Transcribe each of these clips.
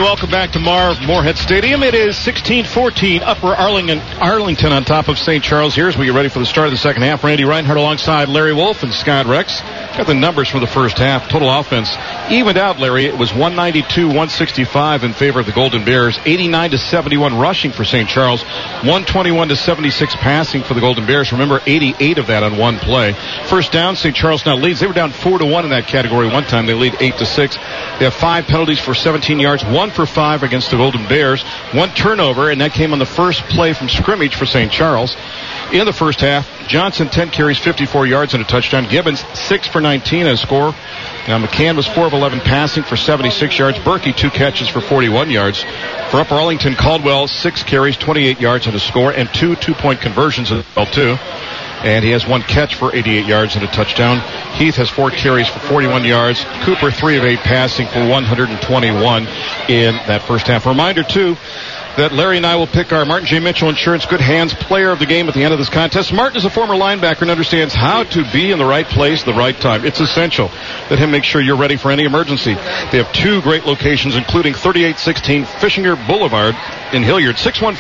welcome back to Moorhead Stadium. It is 16-14, Upper Arlington on top of St. Charles here as we get ready for the start of the second half. Randy Reinhardt alongside Larry Wolf and Scott Rex. Got the numbers for the first half. Total offense evened out, Larry. It was 192-165 in favor of the Golden Bears. 89-71 rushing for St. Charles. 121-76 passing for the Golden Bears. Remember, 88 of that on one play. First down, St. Charles now leads. They were down 4-1 in that category one time. They lead 8-6. They have 5 penalties for 17 yards, 1 for 5 against the Golden Bears. 1 turnover, and that came on the first play from scrimmage for St. Charles. In the first half, Johnson 10 carries, 54 yards and a touchdown. Gibbons 6 for 19 and a score. Now McCann was 4 of 11 passing for 76 yards. Berkey 2 catches for 41 yards. For Upper Arlington, Caldwell 6 carries, 28 yards and a score, and 2 2-point conversions as well too. And he has 1 catch for 88 yards and a touchdown. Heath has 4 carries for 41 yards. Cooper 3 of 8 passing for 121 in that first half. Reminder too that Larry and I will pick our Martin J. Mitchell Insurance Good Hands player of the game at the end of this contest. Martin is a former linebacker and understands how to be in the right place at the right time. It's essential that him make sure you're ready for any emergency. They have 2 great locations, including 3816 Fishinger Boulevard in Hilliard.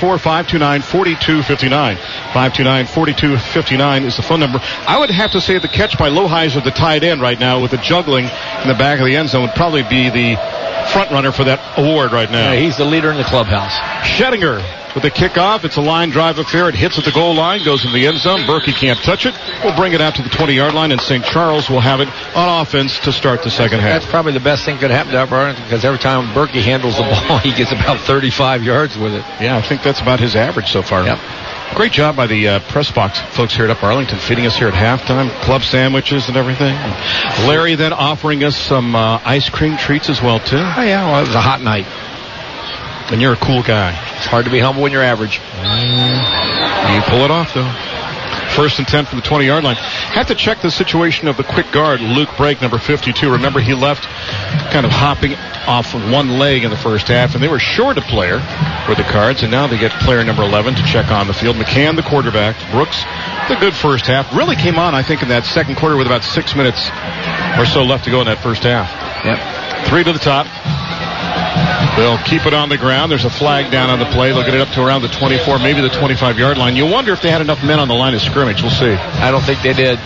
614-529-4259. 529-4259 is the phone number. I would have to say the catch by Loheiser, the tight end right now, with the juggling in the back of the end zone, would probably be the front runner for that award right now. Yeah, he's the leader in the clubhouse. Schettinger with the kickoff. It's a line drive affair. It hits at the goal line, goes in the end zone. Berkey can't touch it. We'll bring it out to the 20-yard line, and St. Charles will have it on offense to start the second half. That's probably the best thing that could happen to Upper Arlington, because every time Berkey handles the ball, he gets about 35 yards with it. Yeah, I think that's about his average so far. Yep. Great job by the press box folks here at Upper Arlington, feeding us here at halftime, club sandwiches and everything. Larry then offering us some ice cream treats as well, too. Oh, yeah, well, it was a hot night. And you're a cool guy. It's hard to be humble when you're average. You pull it off, though. First and 10 from the 20-yard line. Have to check the situation of the quick guard, Luke Brake, number 52. Remember, he left kind of hopping off of one leg in the first half, and they were short a player for the Cards, and now they get player number 11 to check on the field. McCann, the quarterback. Brooks, the good first half. Really came on, I think, in that second quarter with about 6 minutes or so left to go in that first half. Yep. 3 to the top. They'll keep it on the ground. There's a flag down on the play. They'll get it up to around the 24, maybe the 25-yard line. You wonder if they had enough men on the line of scrimmage. We'll see. I don't think they did.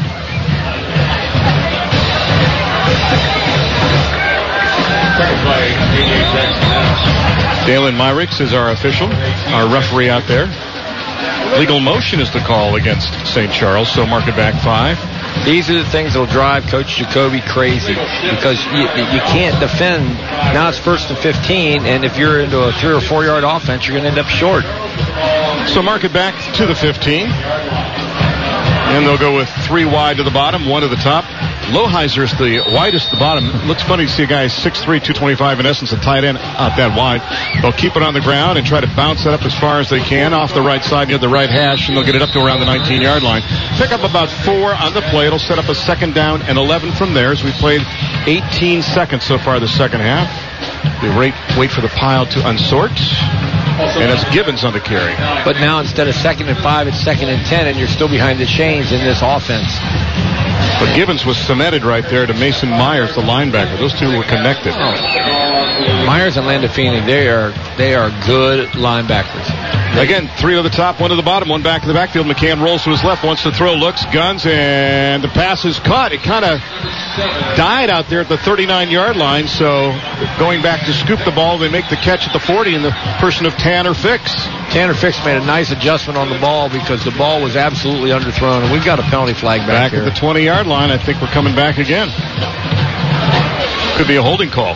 Dalen Myricks is our official, our referee out there. Legal motion is the call against St. Charles, so mark it back 5. These are the things that will drive Coach Jacoby crazy, because you can't defend. Now it's 1st and 15, and if you're into a 3 or 4 yard offense, you're going to end up short. So mark it back to the 15. And they'll go with 3 wide to the bottom, 1 to the top. Loheiser is the widest at the bottom. It looks funny to see a guy 6'3", 225, in essence, a tight end out that wide. They'll keep it on the ground and try to bounce it up as far as they can off the right side near the right hash, and they'll get it up to around the 19-yard line. Pick up about 4 on the play. It'll set up a second down and 11 from there, as we played 18 seconds so far the second half. They wait for the pile to unsort. And it's Gibbons on the carry. But now instead of 2nd and 5, it's 2nd and 10, and you're still behind the chains in this offense. But Gibbons was cemented right there to Mason Myers, the linebacker. Those two were connected. Myers and Landafini, they are good linebackers. Again, 3 to the top, 1 to the bottom, 1 back to the backfield. McCann rolls to his left, wants to throw, looks, guns, and the pass is caught. It kind of died out there at the 39-yard line, so going back to scoop the ball, they make the catch at the 40 in the person of Tanner Fix. Tanner Fix made a nice adjustment on the ball because the ball was absolutely underthrown, and we've got a penalty flag back here. At the 20-yard line, I think we're coming back again. Could be a holding call.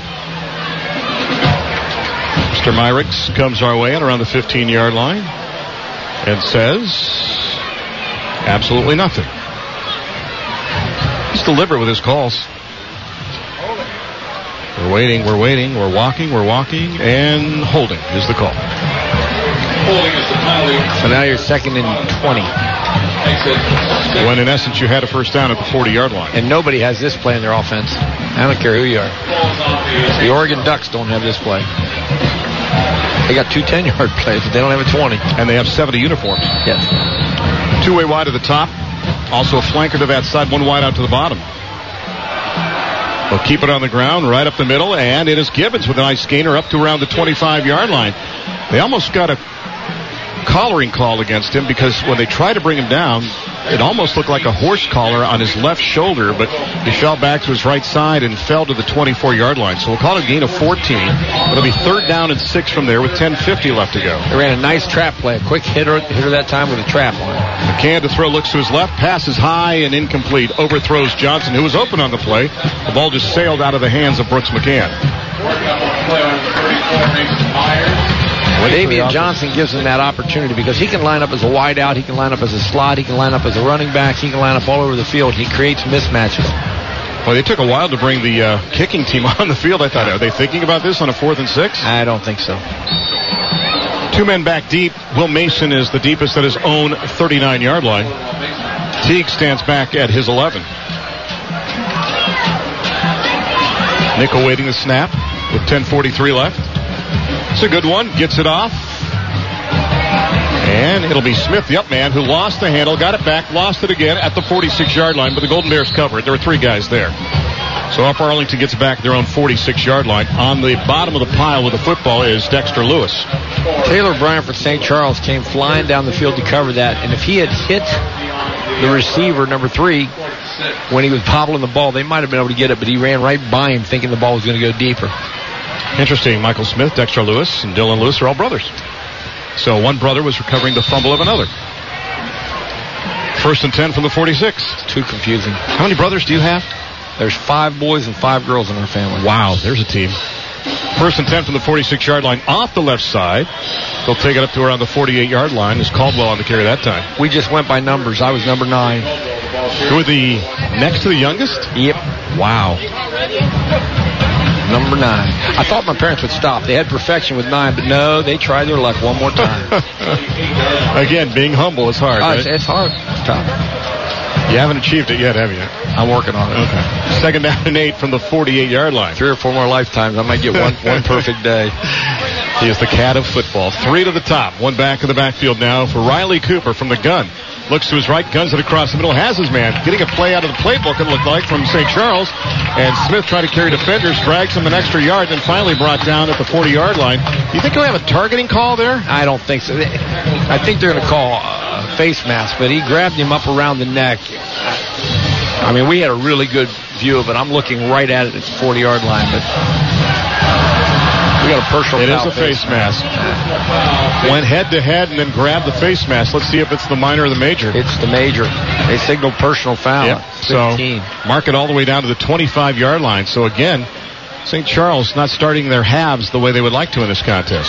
Mr. Myricks comes our way at around the 15-yard line and says absolutely nothing. He's deliberate with his calls. We're waiting, we're walking, and holding is the call. Holding is the penalty. So now you're 2nd and 20. When in essence you had a first down at the 40-yard line. And nobody has this play in their offense. I don't care who you are. The Oregon Ducks don't have this play. They got 2 10-yard plays, but they don't have a 20. And they have 70 uniforms. Yes. 2-way wide to the top. Also a flanker to that side, 1 wide out to the bottom. They'll keep it on the ground right up the middle, and it is Gibbons with a nice gainer up to around the 25-yard line. They almost got a collaring call against him because when they tried to bring him down, it almost looked like a horse collar on his left shoulder, but he fell back to his right side and fell to the 24-yard line. So we'll call it a gain of 14. It'll be 3rd down and 6 from there with 10:50 left to go. They ran a nice trap play, a quick hitter that time with a trap on it. McCann to throw, looks to his left, passes high and incomplete, overthrows Johnson, who was open on the play. The ball just sailed out of the hands of Brooks McCann. Davian Johnson gives him that opportunity because he can line up as a wide out, he can line up as a slot, he can line up as a running back, he can line up all over the field. He creates mismatches. Well, they took a while to bring the kicking team on the field. I thought, are they thinking about this on a 4th and 6? I don't think so. 2 men back deep. Will Mason is the deepest at his own 39-yard line. Teague stands back at his 11. Nickel waiting the snap with 10:43 left. It's a good one. Gets it off. And it'll be Smith, the up man, who lost the handle, got it back, lost it again at the 46-yard line, but the Golden Bears cover it. There were 3 guys there. So Upper Arlington gets back their own 46-yard line. On the bottom of the pile with the football is Dexter Lewis. Taylor Bryant for St. Charles came flying down the field to cover that, and if he had hit the receiver, number 3, when he was bobbling the ball, they might have been able to get it, but he ran right by him thinking the ball was going to go deeper. Interesting. Michael Smith, Dexter Lewis, and Dylan Lewis are all brothers. So one brother was recovering the fumble of another. 1st and 10 from the 46. Too confusing. How many brothers do you have? There's 5 boys and 5 girls in our family. Wow, there's a team. 1st and 10 from the 46-yard line off the left side. They'll take it up to around the 48-yard line. Is Caldwell on the carry that time? We just went by numbers. I was number 9. You were the next to the youngest? Yep. Wow. Number 9. I thought my parents would stop. They had perfection with 9, but no, they tried their luck one more time. Again, being humble is hard. Right? It's hard. It's tough. You haven't achieved it yet, have you? I'm working on it. Okay. 2nd down and 8 from the 48-yard line. 3 or 4 more lifetimes. I might get one perfect day. He is the cat of football. 3 to the top. 1 back in the backfield now for Riley Cooper from the gun. Looks to his right, guns it across the middle, has his man. Getting a play out of the playbook, it looked like, from St. Charles. And Smith trying to carry defenders, drags him an extra yard, then finally brought down at the 40-yard line. Do you think he'll have a targeting call there? I don't think so. I think they're going to call a face mask, but he grabbed him up around the neck. I mean, we had a really good view of it. I'm looking right at it at the 40-yard line, but we got a personal foul. It is a face mask. Went head-to-head and then grabbed the face mask. Let's see if it's the minor or the major. It's the major. They signaled personal foul. Yep. So mark it all the way down to the 25-yard line. So again, St. Charles not starting their halves the way they would like to in this contest.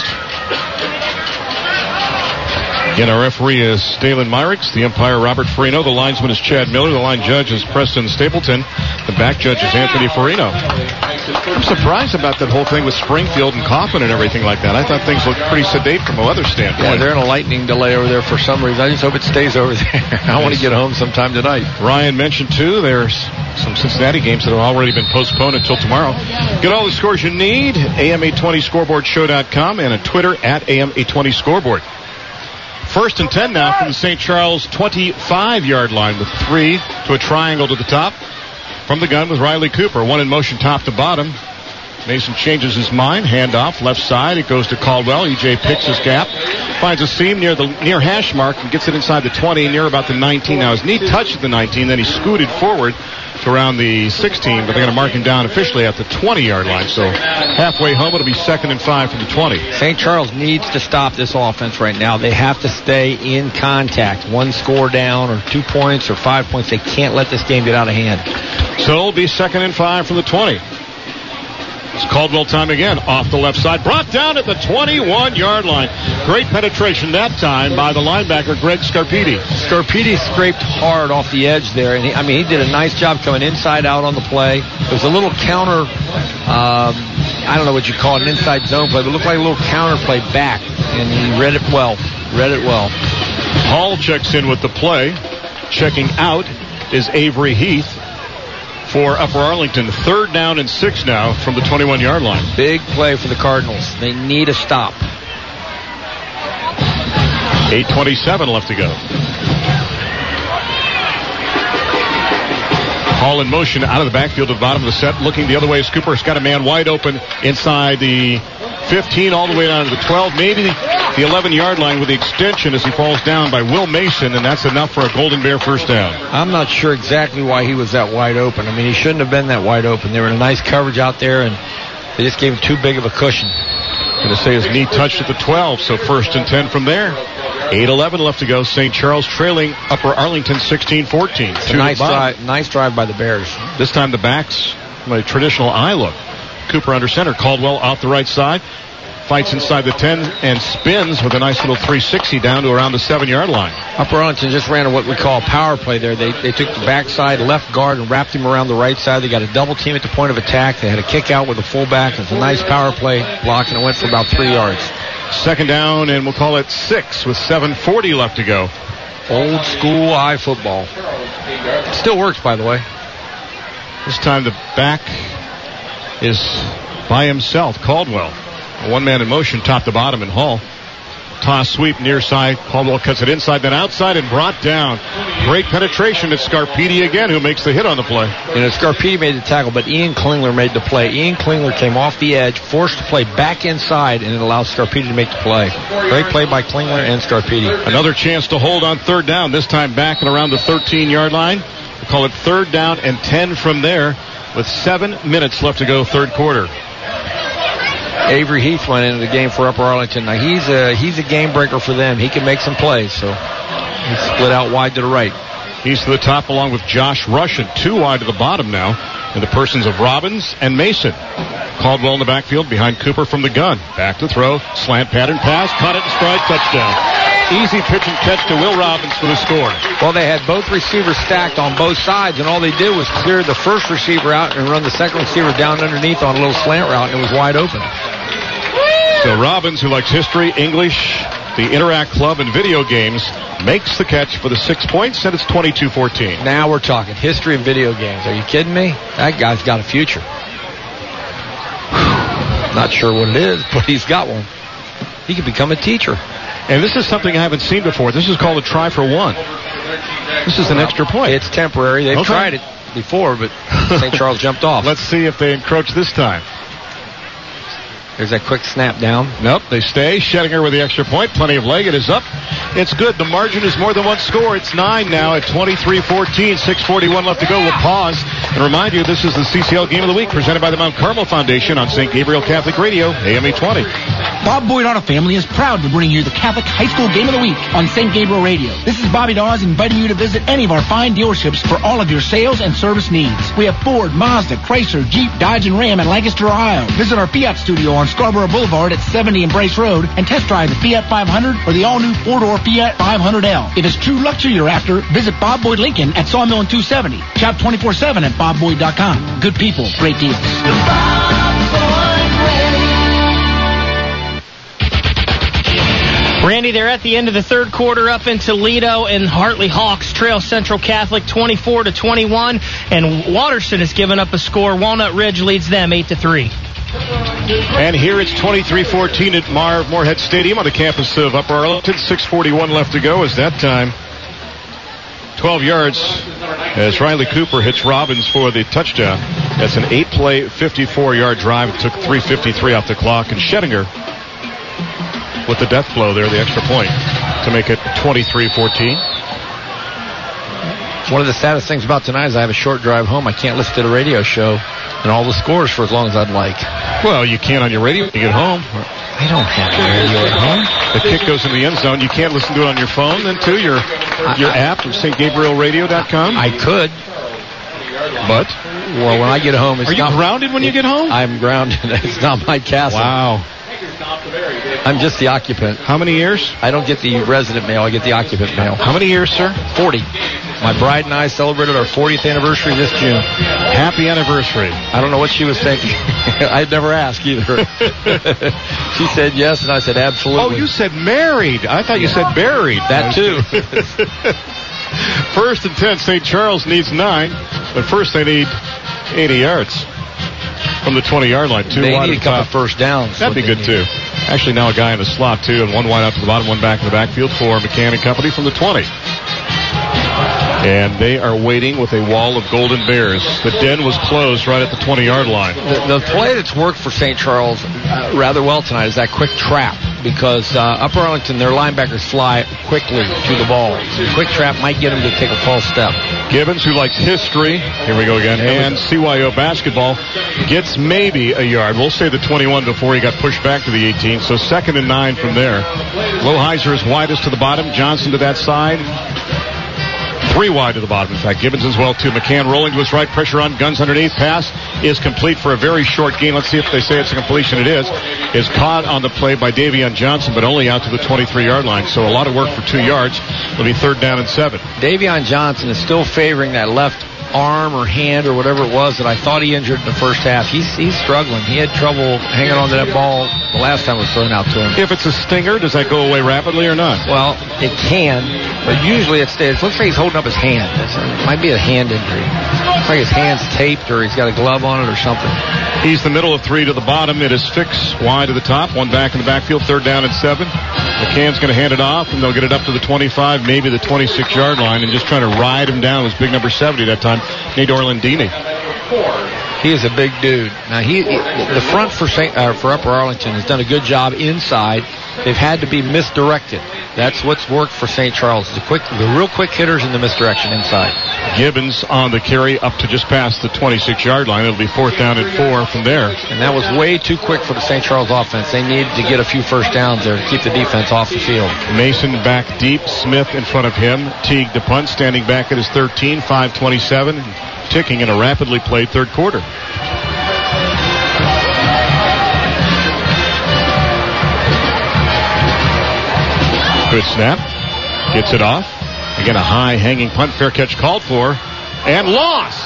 Again, our referee is Dalen Myrick. The umpire, Robert Farino. The linesman is Chad Miller. The line judge is Preston Stapleton. The back judge is Anthony Farino. I'm surprised about that whole thing with Springfield and Coffin and everything like that. I thought things looked pretty sedate from a weather standpoint. Yeah, they're in a lightning delay over there for some reason. I just hope it stays over there. I want to get home sometime tonight. Ryan mentioned, too, there's some Cincinnati games that have already been postponed until tomorrow. Get all the scores you need, AM820scoreboardshow.com, and on Twitter at AM820scoreboard. 1st and 10 now from the St. Charles 25-yard line with 3 to a triangle to the top. From the gun with Riley Cooper. 1 in motion top to bottom. Mason changes his mind. Handoff left side. It goes to Caldwell. EJ picks his gap. Finds a seam near hash mark and gets it inside the 20, near about the 19. Now his knee touched the 19, then he scooted forward to around the 16, but they're going to mark him down officially at the 20-yard line. So halfway home, it'll be 2nd and 5 from the 20. St. Charles needs to stop this offense right now. They have to stay in contact. 1 score down or 2 points or 5 points. They can't let this game get out of hand. So it'll be 2nd and 5 from the 20. It's Caldwell time again, off the left side, brought down at the 21-yard line. Great penetration that time by the linebacker, Greg Scarpiti. Scarpiti scraped hard off the edge there, and he did a nice job coming inside out on the play. It was a little counter, I don't know what you call it, an inside zone play, but it looked like a little counter play back, and he read it well. Hall checks in with the play. Checking out is Avery Heath for Upper Arlington. 3rd down and 6 now from the 21-yard line. Big play for the Cardinals. They need a stop. 8:27 left to go. Hall in motion out of the backfield to the bottom of the set. Looking the other way as Cooper's got a man wide open inside the 15 all the way down to the 12. Maybe the 11-yard line with the extension as he falls down by Will Mason, and that's enough for a Golden Bear first down. I'm not sure exactly why he was that wide open. I mean, he shouldn't have been that wide open. They were in a nice coverage out there, and they just gave him too big of a cushion. Going to say his knee touched at the 12, so 1st and 10 from there. 8:11 left to go. St. Charles trailing Upper Arlington 16-14. Nice drive by the Bears. This time the backs, my traditional eye look. Cooper under center. Caldwell off the right side. Fights inside the 10 and spins with a nice little 360 down to around the 7-yard line. Upper Arlington just ran what we call a power play there. They took the backside left guard and wrapped him around the right side. They got a double team at the point of attack. They had a kick out with a fullback. It's a nice power play block, and it went for about 3 yards. 2nd down, and we'll call it 6 with 7:40 left to go. Old school eye football. Still works, by the way. This time the back is by himself, Caldwell. One man in motion, top to bottom, in Hall. Toss sweep near side. Caldwell cuts it inside, then outside, and brought down. Great penetration. It's Scarpiti again who makes the hit on the play. Scarpiti made the tackle, but Ian Klingler made the play. Ian Klingler came off the edge, forced the play back inside, and it allows Scarpiti to make the play. Great play by Klingler and Scarpiti. Another chance to hold on 3rd down, this time back and around the 13-yard line. We'll call it 3rd down and 10 from there with 7 minutes left to go, 3rd quarter. Avery Heath went into the game for Upper Arlington. Now he's a game breaker for them. He can make some plays, so he's split out wide to the right. He's to the top along with Josh Russian. 2 wide to the bottom now in the persons of Robbins and Mason. Caldwell in the backfield behind Cooper from the gun. Back to throw. Slant pattern pass. Caught it in stride. Touchdown. Easy pitch and catch to Will Robbins for the score. Well, they had both receivers stacked on both sides, and all they did was clear the first receiver out and run the second receiver down underneath on a little slant route, and it was wide open. So Robbins, who likes history, English, the Interact Club, and video games, makes the catch for the 6 points, and it's 22-14. Now we're talking history and video games. Are you kidding me? That guy's got a future. Not sure what it is, but he's got one. He could become a teacher. And this is something I haven't seen before. This is called a try for one. This is an extra point. It's temporary. They've tried it before, but St. Charles jumped off. Let's see if they encroach this time. There's that quick snap down. Nope, they stay. Schettinger with the extra point. Plenty of leg. It is up. It's good. The margin is more than one score. It's 9 now at 23-14. 6:41 left to go. We'll pause and remind you this is the CCL Game of the Week presented by the Mount Carmel Foundation on St. Gabriel Catholic Radio, AM 820. Bob Boyd Auto Family is proud to bring you the Catholic High School Game of the Week on St. Gabriel Radio. This is Bobby Dawes inviting you to visit any of our fine dealerships for all of your sales and service needs. We have Ford, Mazda, Chrysler, Jeep, Dodge, and Ram in Lancaster, Ohio. Visit our Fiat studio on Scarborough Boulevard at 70 and Brace Road and test drive the Fiat 500 or the all-new four-door Fiat 500L. If it's true luxury you're after, visit Bob Boyd Lincoln at Sawmill and 270. Shop 24/7 at bobboyd.com. Good people, great deals. Randy, they're at the end of the 3rd quarter up in Toledo, and Hartley Hawks trail Central Catholic 24-21, and Watterson has given up a score. Walnut Ridge leads them 8-3. And here it's 23-14 at Moorhead Stadium on the campus of Upper Arlington. 6:41 left to go as that time 12 yards as Riley Cooper hits Robbins for the touchdown. That's an 8-play, 54-yard drive. It took 3:53 off the clock, and Schettinger with the death blow there, the extra point, to make it 23-14. One of the saddest things about tonight is I have a short drive home. I can't listen to the radio show and all the scores for as long as I'd like. Well, you can on your radio when you get home. I don't have a radio at home. The kick goes in the end zone. You can't listen to it on your phone then, too? Your app from stgabrielradio.com? I could. But? Well, when I get home, it's Are you grounded when you get home? I'm grounded. It's not my castle. Wow. I'm just the occupant. How many years? I don't get the resident mail. I get the occupant mail. How many years, sir? 40. My bride and I celebrated our 40th anniversary this June. Happy anniversary. I don't know what she was thinking. I'd never ask either. She said yes, and I said absolutely. Oh, you said married. I thought you said buried. That too. 1st and 10. St. Charles needs 9, but first they need 80 yards from the 20-yard line. They need a couple first downs. That'd be good too. Actually, now a guy in the slot too, and one wide out to the bottom, one back in the backfield for McCann and company from the 20. And they are waiting with a wall of Golden Bears. The den was closed right at the 20-yard line. The play that's worked for St. Charles rather well tonight is that quick trap, because Upper Arlington, their linebackers fly quickly to the ball. So the quick trap might get them to take a false step. Gibbons, who likes history, here we go again, and CYO basketball, gets maybe a yard. We'll say the 21 before he got pushed back to the 18, so 2nd and 9 from there. Loheiser is widest to the bottom, Johnson to that side. 3 wide to the bottom, in fact. Gibbons as well, too. McCann rolling to his right, pressure on, guns underneath. Pass is complete for a very short gain. Let's see if they say it's a completion. It is. Is caught on the play by Davion Johnson, but only out to the 23-yard line. So a lot of work for 2 yards. It'll be 3rd down and 7. Davion Johnson is still favoring that left arm or hand or whatever it was that I thought he injured in the first half. He's struggling. He had trouble hanging on to that ball the last time it was thrown out to him. If it's a stinger, does that go away rapidly or not? Well, it can, but usually it stays. Looks like he's holding up his hand. It might be a hand injury. Looks like his hand's taped or he's got a glove on it or something. He's the middle of 3 to the bottom. It is Fix wide to the top. 1 back in the backfield. 3rd down and 7. McCann's going to hand it off, and they'll get it up to the 25, maybe the 26-yard line, and just trying to ride him down was big number 70 that time, Nate Orlandini. He is a big dude. Now, the front for Upper Arlington has done a good job inside. They've had to be misdirected. That's what's worked for St. Charles. The real quick hitters in the misdirection inside. Gibbons on the carry up to just past the 26-yard line. It'll be 4th down and 4 from there. And that was way too quick for the St. Charles offense. They needed to get a few first downs there to keep the defense off the field. Mason back deep. Smith in front of him. Teague to punt, standing back at his 13, 5:27, ticking in a rapidly played 3rd quarter. Good snap. Gets it off. Again, a high hanging punt. Fair catch called for. And lost.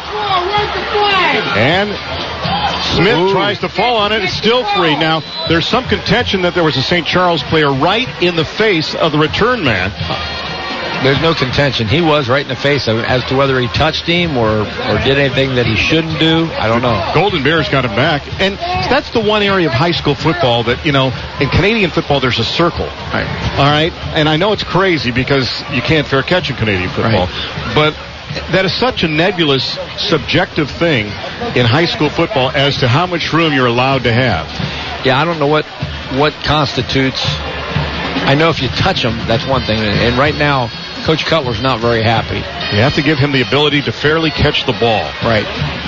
And Smith tries to fall on it. It's still free. Now, there's some contention that there was a St. Charles player right in the face of the return man. There's no contention. He was right in the face of it. As to whether he touched him or did anything that he shouldn't do, I don't know. Golden Bears got him back. And that's the one area of high school football that, in Canadian football, there's a circle. Right. All right? And I know it's crazy because you can't fair catch in Canadian football. Right. But that is such a nebulous, subjective thing in high school football as to how much room you're allowed to have. Yeah, I don't know what constitutes. I know if you touch him, that's one thing. And right now, Coach Cutler's not very happy. You have to give him the ability to fairly catch the ball. Right.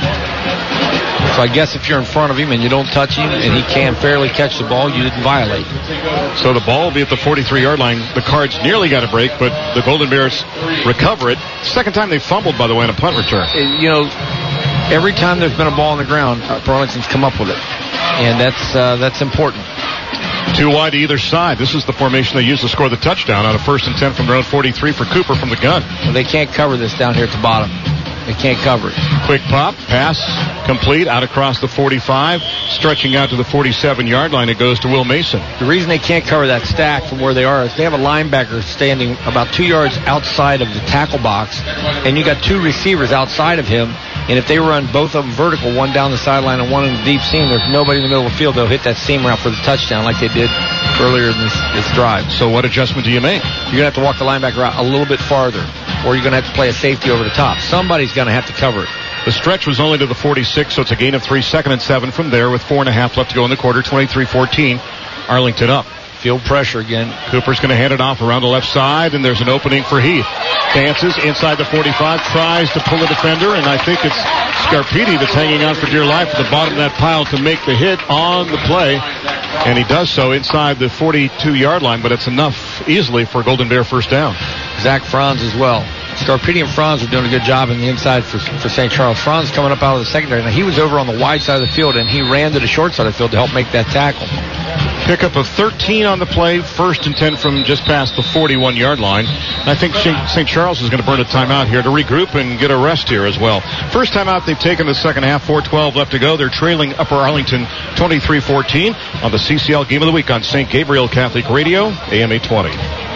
So I guess if you're in front of him and you don't touch him and he can fairly catch the ball, you didn't violate. So the ball will be at the 43-yard line. The Cards nearly got a break, but the Golden Bears recover it. Second time they fumbled, by the way, in a punt return. Every time there's been a ball on the ground, Arlington's come up with it. And that's important. 2 wide to either side. This is the formation they used to score the touchdown on a 1st and 10 from their own 43 for Cooper from the gun. Well, they can't cover this down here at the bottom. They can't cover it. Quick pop, pass, complete, out across the 45, stretching out to the 47-yard line. It goes to Will Mason. The reason they can't cover that stack from where they are is they have a linebacker standing about 2 yards outside of the tackle box, and you got 2 receivers outside of him. And if they run both of them vertical, one down the sideline and one in the deep seam, there's nobody in the middle of the field. They'll hit that seam route for the touchdown like they did earlier in this drive. So what adjustment do you make? You're going to have to walk the linebacker out a little bit farther, or you're going to have to play a safety over the top. Somebody's going to have to cover it. The stretch was only to the 46, so it's a gain of 3, 2nd and 7 from there with 4.5 left to go in the quarter. 23-14, Arlington up. Field pressure again. Cooper's going to hand it off around the left side, and there's an opening for Heath. Dances inside the 45, tries to pull a defender, and I think it's Scarpiti that's hanging on for dear life at the bottom of that pile to make the hit on the play. And he does so inside the 42-yard line, but it's enough easily for a Golden Bear first down. Zach Franz as well. Scarpiti and Franz are doing a good job in the inside for St. Charles. Franz coming up out of the secondary. Now, he was over on the wide side of the field, and he ran to the short side of the field to help make that tackle. Pickup of 13 on the play, 1st and 10 from just past the 41-yard line. I think St. Charles is going to burn a timeout here to regroup and get a rest here as well. First timeout they've taken the second half, 4:12 left to go. They're trailing Upper Arlington 23-14 on the CCL Game of the Week on St. Gabriel Catholic Radio, AM 820.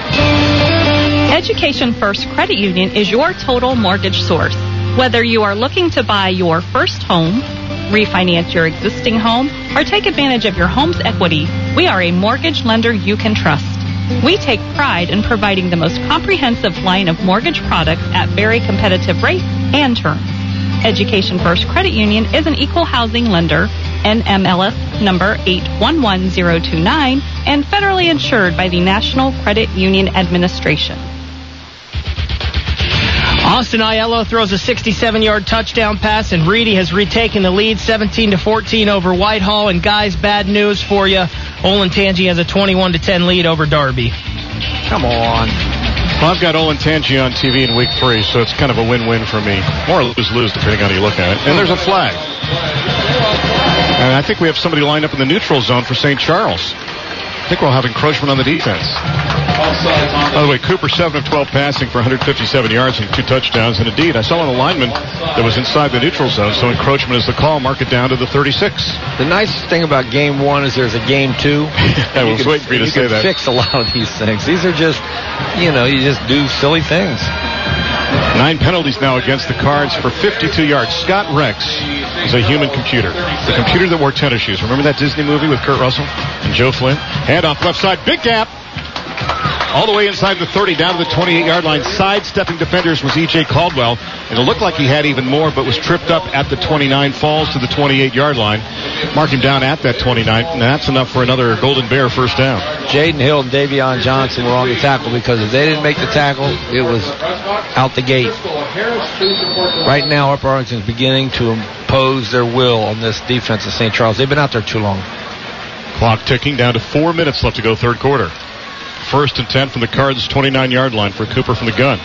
Education First Credit Union is your total mortgage source. Whether you are looking to buy your first home, refinance your existing home, or take advantage of your home's equity, we are a mortgage lender you can trust. We take pride in providing the most comprehensive line of mortgage products at very competitive rates and terms. Education First Credit Union is an equal housing lender, NMLS number 811029, and federally insured by the National Credit Union Administration. Austin Aiello throws a 67-yard touchdown pass, and Reedy has retaken the lead 17-14 over Whitehall. And guys, bad news for you. Olentangy has a 21-10 lead over Darby. Come on. Well, I've got Olentangy on TV in week 3, so it's kind of a win-win for me. Or lose-lose, depending on how you look at it. And there's a flag. And I think we have somebody lined up in the neutral zone for St. Charles. I think we'll have encroachment on the defense. By the way, Cooper 7 of 12 passing for 157 yards and 2 touchdowns. And indeed, I saw an alignment that was inside the neutral zone, so encroachment is the call. Mark it down to the 36. The nice thing about game 1 is there's a game 2. I was waiting for you to say that. You can fix a lot of these things. These are just, you just do silly things. 9 penalties now against the Cards for 52 yards. Scott Rex is a human computer. The computer that wore tennis shoes. Remember that Disney movie with Kurt Russell and Joe Flynn? Handoff left side. Big gap. All the way inside the 30, down to the 28-yard line. Sidestepping defenders was E.J. Caldwell. And it looked like he had even more, but was tripped up at the 29, falls to the 28-yard line. Mark him down at that 29, and that's enough for another Golden Bear first down. Jaden Hill and Davion Johnson were on the tackle, because if they didn't make the tackle, it was out the gate. Right now, Upper Arlington's beginning to impose their will on this defense of St. Charles. They've been out there too long. Clock ticking, down to 4 minutes left to go, third quarter. 1st and 10 from the Cards' 29-yard line for Cooper from the gun.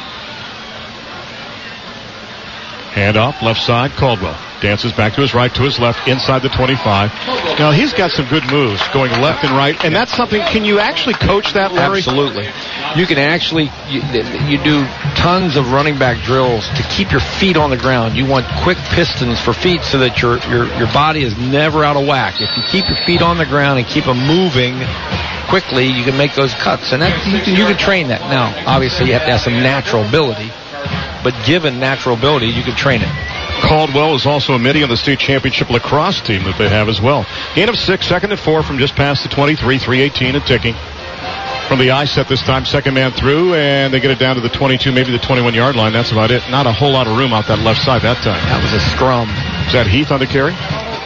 Handoff, left side, Caldwell. Dances back to his right, to his left, inside the 25. Now, he's got some good moves going left and right, and that's something, can you actually coach that, Larry? Absolutely. You can actually, you do tons of running back drills to keep your feet on the ground. You want quick pistons for feet so that your body is never out of whack. If you keep your feet on the ground and keep them moving quickly, you can make those cuts. And that, you can train that. Now, obviously, you have to have some natural ability. But given natural ability, you can train it. Caldwell is also a midi on the state championship lacrosse team that they have as well. Gain of 6, 2nd and 4 from just past the 23, 3:18 and ticking. From the I set this time, second man through, and they get it down to the 22, maybe the 21-yard line. That's about it. Not a whole lot of room out that left side that time. That was a scrum. Is that Heath on the carry?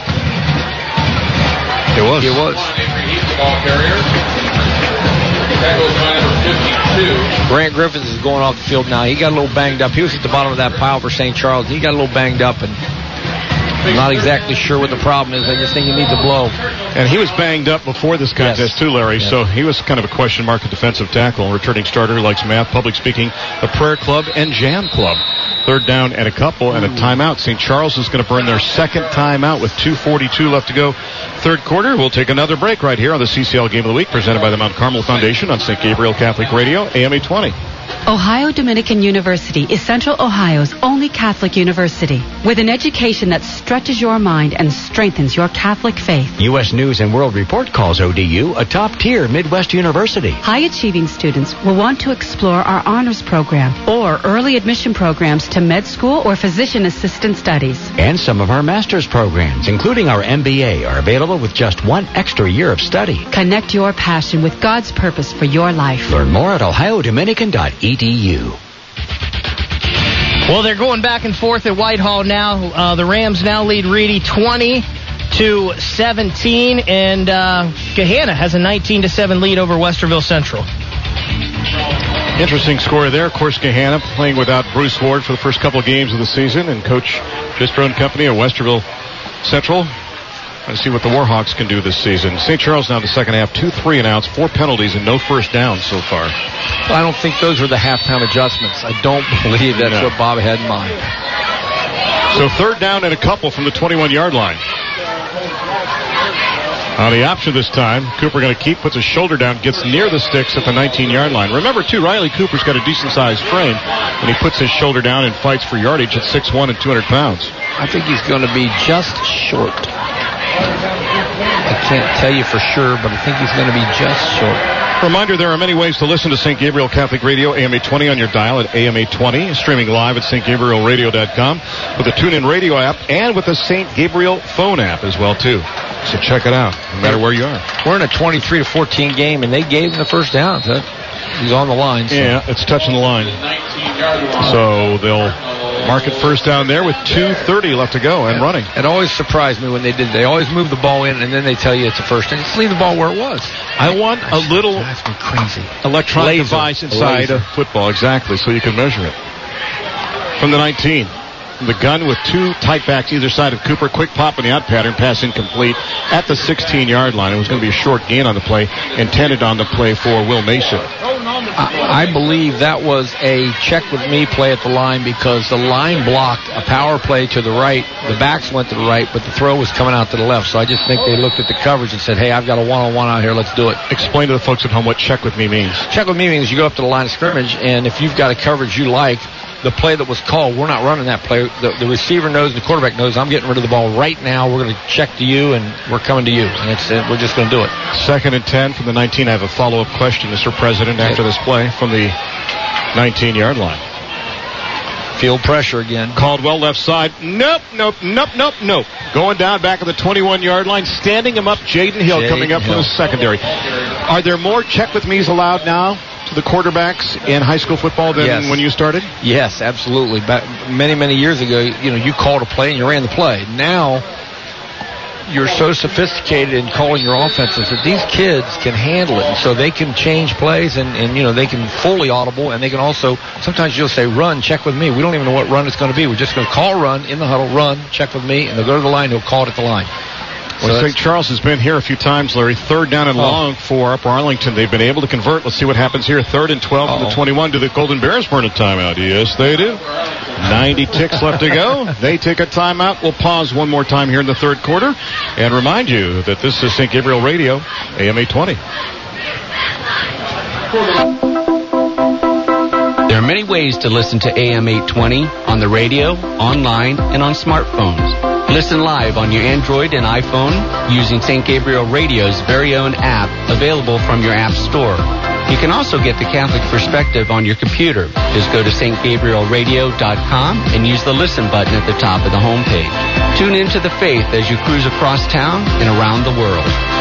It was. It was. Grant Griffiths is going off the field now. He got a little banged up. He was at the bottom of that pile for St. Charles. He got a little banged up, and I'm not exactly sure what the problem is. I just think he needs a blow. And he was banged up before this contest, too, Larry. Yes. So he was kind of a question mark at defensive tackle. Returning starter, likes math, public speaking, the Prayer Club, and Jam Club. 3rd down and a couple and a timeout. St. Charles is going to burn their second timeout with 2:42 left to go. Third quarter. We'll take another break right here on the CCL Game of the Week, presented by the Mount Carmel Foundation on St. Gabriel Catholic Radio, AM 820. Ohio Dominican University is Central Ohio's only Catholic university, with an education that stretches your mind and strengthens your Catholic faith. U.S. News and World Report calls ODU a top-tier Midwest university. High-achieving students will want to explore our honors program or early admission programs to med school or physician assistant studies. And some of our master's programs, including our MBA, are available with just 1 extra year of study. Connect your passion with God's purpose for your life. Learn more at ohiodominican.edu. Well, they're going back and forth at Whitehall now. The Rams now lead Reedy 20-17, and Gahanna has a 19-7 lead over Westerville Central. Interesting score there. Of course, Gahanna playing without Bruce Ward for the first couple of games of the season, and Coach Jistro and company at Westerville Central. Let's see what the Warhawks can do this season. St. Charles now in the second half, 2 3-and-outs, 4 penalties, and no first downs so far. Well, I don't think those were the halftime adjustments. I don't believe that's what Bob had in mind. So 3rd down and a couple from the 21-yard line. On the option this time, Cooper going to keep, puts his shoulder down, gets near the sticks at the 19-yard line. Remember, too, Riley Cooper's got a decent-sized frame when he puts his shoulder down and fights for yardage at 6'1" and 200 pounds. I think he's going to be just short. I can't tell you for sure, but I think he's going to be just short. Reminder, there are many ways to listen to St. Gabriel Catholic Radio, AM 820 on your dial at AM 820, streaming live at stgabrielradio.com with the TuneIn Radio app and with the St. Gabriel phone app as well, too. So check it out, no matter where you are. We're in a 23-14 game, and they gave him the first down. So he's on the line. So. Yeah, it's touching the line. So they'll mark it first down there with 2:30 left to go and running. It always surprised me when they did. They always move the ball in, and then they tell you it's a first down. Just leave the ball where it was. I want a little drives me crazy. electronic device inside a football, exactly, so you can measure it. From the 19. The gun with two tight backs either side of Cooper. Quick pop in the out pattern. Pass incomplete at the 16-yard line. It was going to be a short gain on the play, intended on the play for Will Mason. I believe that was a check with me play at the line because the line blocked a power play to the right. The backs went to the right, but the throw was coming out to the left. So I just think they looked at the coverage and said, hey, I've got a one-on-one out here. Let's do it. Explain to the folks at home what check with me means. Check with me means you go up to the line of scrimmage, and if you've got a coverage you like, the play that was called, we're not running that play. The receiver knows, the quarterback knows, I'm getting rid of the ball right now. We're going to check to you, and we're coming to you. And we're just going to do it. 2nd and 10 from the 19. I have a follow-up question, Mr. President, after this play from the 19-yard line. Field pressure again. Caldwell left side. Nope. Going down back at the 21-yard line. Standing him up, Jaden Hill coming up from the secondary. Are there more check with me's allowed now to the quarterbacks in high school football than when you started? Yes, absolutely. But many years ago, you called a play and you ran the play. Now you're so sophisticated in calling your offenses that these kids can handle it. And so they can change plays and they can fully audible, and they can also, sometimes you'll say, run, check with me. We don't even know what run it's going to be. We're just going to call run in the huddle, run, check with me, and they'll go to the line, they'll call it at the line. Well, St. Charles has been here a few times, Larry. 3rd down and long for Upper Arlington. They've been able to convert. Let's see what happens here. 3rd and 12 from the 21. Do the Golden Bears burn a timeout? Yes, they do. 90 ticks left to go. They take a timeout. We'll pause one more time here in the 3rd quarter and remind you that this is St. Gabriel Radio, AM 820. There are many ways to listen to AM 820 on the radio, online, and on smartphones. Listen live on your Android and iPhone using St. Gabriel Radio's very own app available from your app store. You can also get the Catholic Perspective on your computer. Just go to stgabrielradio.com and use the listen button at the top of the homepage. Tune into the faith as you cruise across town and around the world.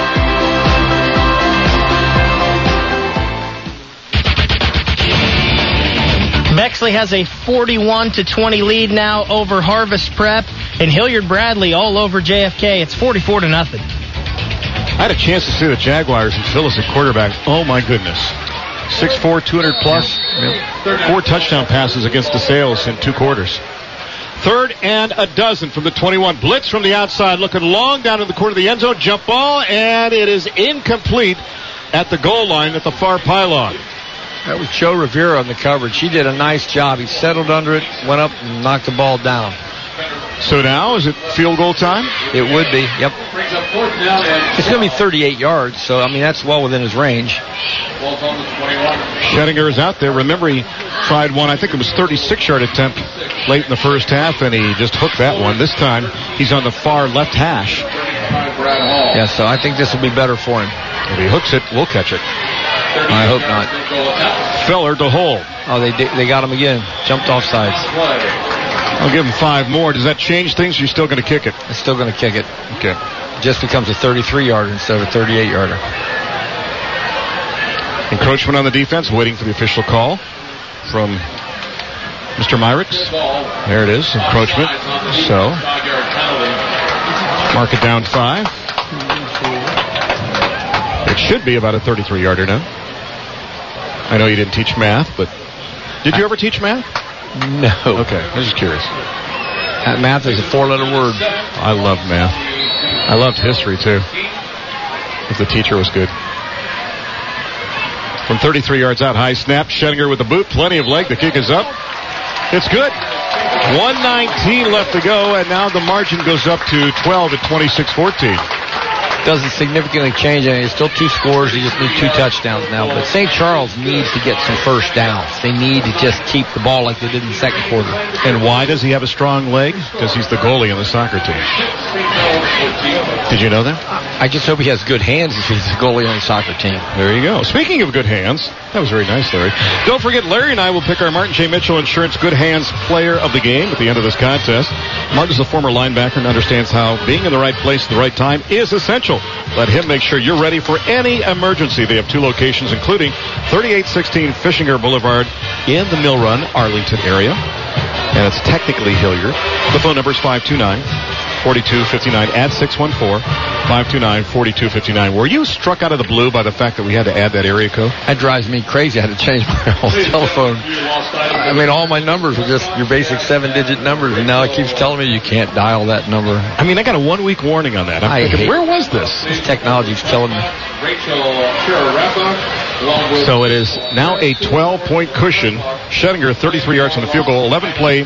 Bexley has a 41-20 lead now over Harvest Prep, and Hilliard Bradley all over JFK. It's 44-0. I had a chance to see the Jaguars and Phyllis at quarterback. Oh my goodness. 6'4", 200 plus. 4 touchdown passes against DeSales in 2 quarters. 3rd and 12 from the 21. Blitz from the outside, looking long down in the corner of the end zone. Jump ball, and it is incomplete at the goal line at the far pylon. That was Joe Rivera on the coverage. He did a nice job. He settled under it, went up, and knocked the ball down. So now, is it field goal time? It would be, yep. It's going to be 38 yards, so, that's well within his range. Schettinger is out there. Remember, he tried one, I think it was 36-yard attempt late in the first half, and he just hooked that one. This time, he's on the far left hash. Yeah, so I think this will be better for him. If he hooks it, we'll catch it. I hope not. Feller to hold. Oh, they got him again. Jumped off sides. I'll give him 5 more. Does that change things? You're still going to kick it? It's still going to kick it. Okay. It just becomes a 33-yarder instead of a 38-yarder. Encroachment on the defense, waiting for the official call from Mr. Myricks. There it is, encroachment. So, mark it down 5. It should be about a 33-yarder now. I know you didn't teach math, but did you ever teach math? No. Okay, I was just curious. Math is a 4-letter word. I love math. I loved history, too. If the teacher was good. From 33 yards out, high snap. Schettinger with the boot. Plenty of leg. The kick is up. It's good. 1:19 left to go, and now the margin goes up to 12 at 26-14. Doesn't significantly change anything. It's still 2 scores. You just need 2 touchdowns now. But St. Charles needs to get some first downs. They need to just keep the ball like they did in the second quarter. And why does he have a strong leg? Because he's the goalie on the soccer team. Did you know that? I just hope he has good hands if he's the goalie on the soccer team. There you go. Speaking of good hands, That was very nice, Larry. Don't forget, Larry and I will pick our Martin J. Mitchell Insurance Good Hands Player of the Game at the end of this contest. Martin's a former linebacker and understands how being in the right place at the right time is essential. Let him make sure you're ready for any emergency. They have 2 locations, including 3816 Fishinger Boulevard in the Mill Run, Arlington area. And it's technically Hilliard. The phone number is 529-4259 at 614-529-4259. Were you struck out of the blue by the fact that we had to add that area code? That drives me crazy. I had to change my whole telephone. I mean, all my numbers were just your basic 7-digit numbers, and now it keeps telling me you can't dial that number. I mean, I got a 1-week warning on that. I'm thinking, where was this? This technology's killing me. So it is now a 12-point cushion. Schettinger, 33 yards on the field goal, 11-play,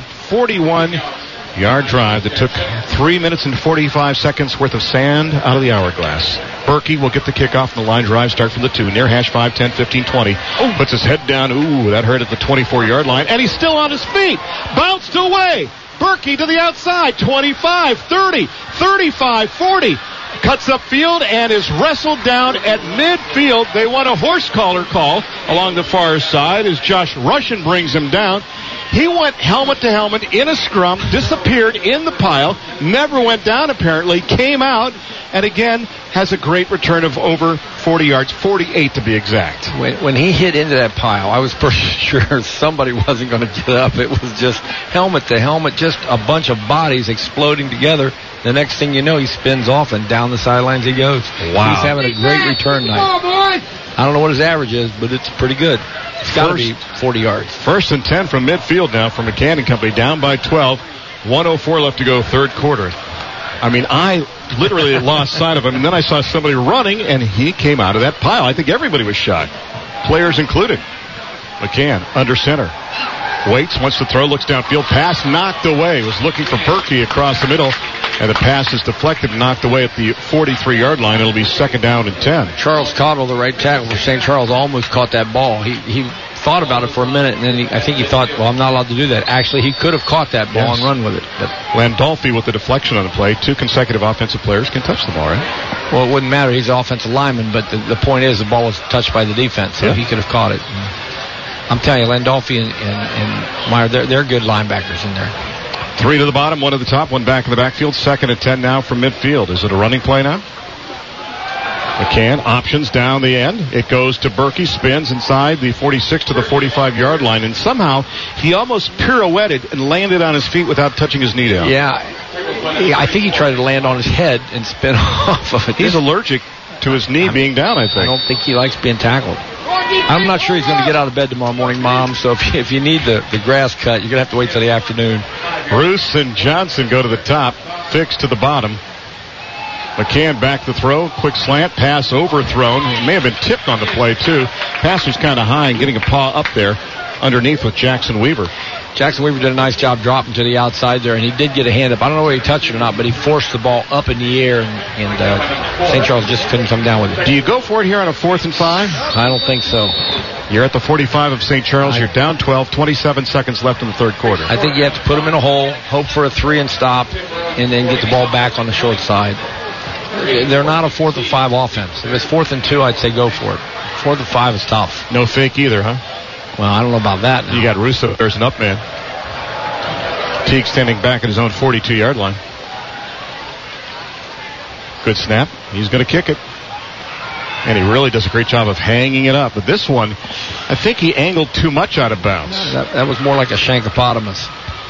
41-yard drive that took 3 minutes and 45 seconds worth of sand out of the hourglass. Berkey will get the kickoff from the line drive, start from the 2, near hash 5, 10, 15, 20. Oh, puts his head down. Ooh, that hurt at the 24-yard line. And he's still on his feet. Bounced away. Berkey to the outside. 25, 30, 35, 40. Cuts upfield and is wrestled down at midfield. They want a horse collar call along the far side as Josh Russian brings him down. He went helmet to helmet in a scrum, disappeared in the pile, never went down apparently, came out, and again has a great return of over 40 yards, 48 to be exact. When he hit into that pile, I was pretty sure somebody wasn't going to get up. It was just helmet to helmet, just a bunch of bodies exploding together. The next thing you know, he spins off and down the sidelines he goes. Wow. He's having a great return night. I don't know what his average is, but it's pretty good. It's got to be 40 yards. 1st and 10 from midfield now for McCann and Company, down by 12. 1:04 left to go, third quarter. I mean, I literally lost sight of him, and then I saw somebody running, and he came out of that pile. I think everybody was shot, players included. McCann under center. Waits, wants to throw, looks downfield, pass knocked away. Was looking for Berkey across the middle, and the pass is deflected and knocked away at the 43-yard line. It'll be 2nd down and 10. Charles Cottle, the right tackle for St. Charles, almost caught that ball. He thought about it for a minute, and then I think he thought, well, I'm not allowed to do that. Actually, he could have caught that ball and run with it. But Landolfi with the deflection on the play. 2 consecutive offensive players can touch the ball, right? Well, it wouldn't matter. He's an offensive lineman, but the point is the ball was touched by the defense, so he could have caught it. I'm telling you, Landolfi and Meyer, they're good linebackers in there. 3 to the bottom, 1 to the top, 1 back in the backfield. 2nd and 10 now from midfield. Is it a running play now? McCann options down the end. It goes to Berkey, spins inside the 46 to the 45-yard line, and somehow he almost pirouetted and landed on his feet without touching his knee down. Yeah, I think he tried to land on his head and spin off of it. He's allergic to his knee being down, I think. I don't think he likes being tackled. I'm not sure he's going to get out of bed tomorrow morning, Mom, so if you need the grass cut, you're going to have to wait till the afternoon. Bruce and Johnson go to the top, Fix to the bottom. McCann back to throw, quick slant, pass overthrown. It may have been tipped on the play, too. Pass was kind of high and getting a paw up there underneath with Jackson Weaver. Jackson Weaver did a nice job dropping to the outside there, and he did get a hand up. I don't know whether he touched it or not, but he forced the ball up in the air, and St. Charles just couldn't come down with it. Do you go for it here on a 4th and 5? I don't think so. You're at the 45 of St. Charles. You're down 12, 27 seconds left in the third quarter. I think you have to put them in a hole, hope for a 3 and stop, and then get the ball back on the short side. They're not a 4th and 5 offense. If it's 4th and 2, I'd say go for it. 4th and 5 is tough. No fake either, huh? Well, I don't know about that now. You got Russo. There's an up man. Teague standing back at his own 42-yard line. Good snap. He's going to kick it. And he really does a great job of hanging it up. But this one, I think he angled too much out of bounds. That was more like a shankopotamus.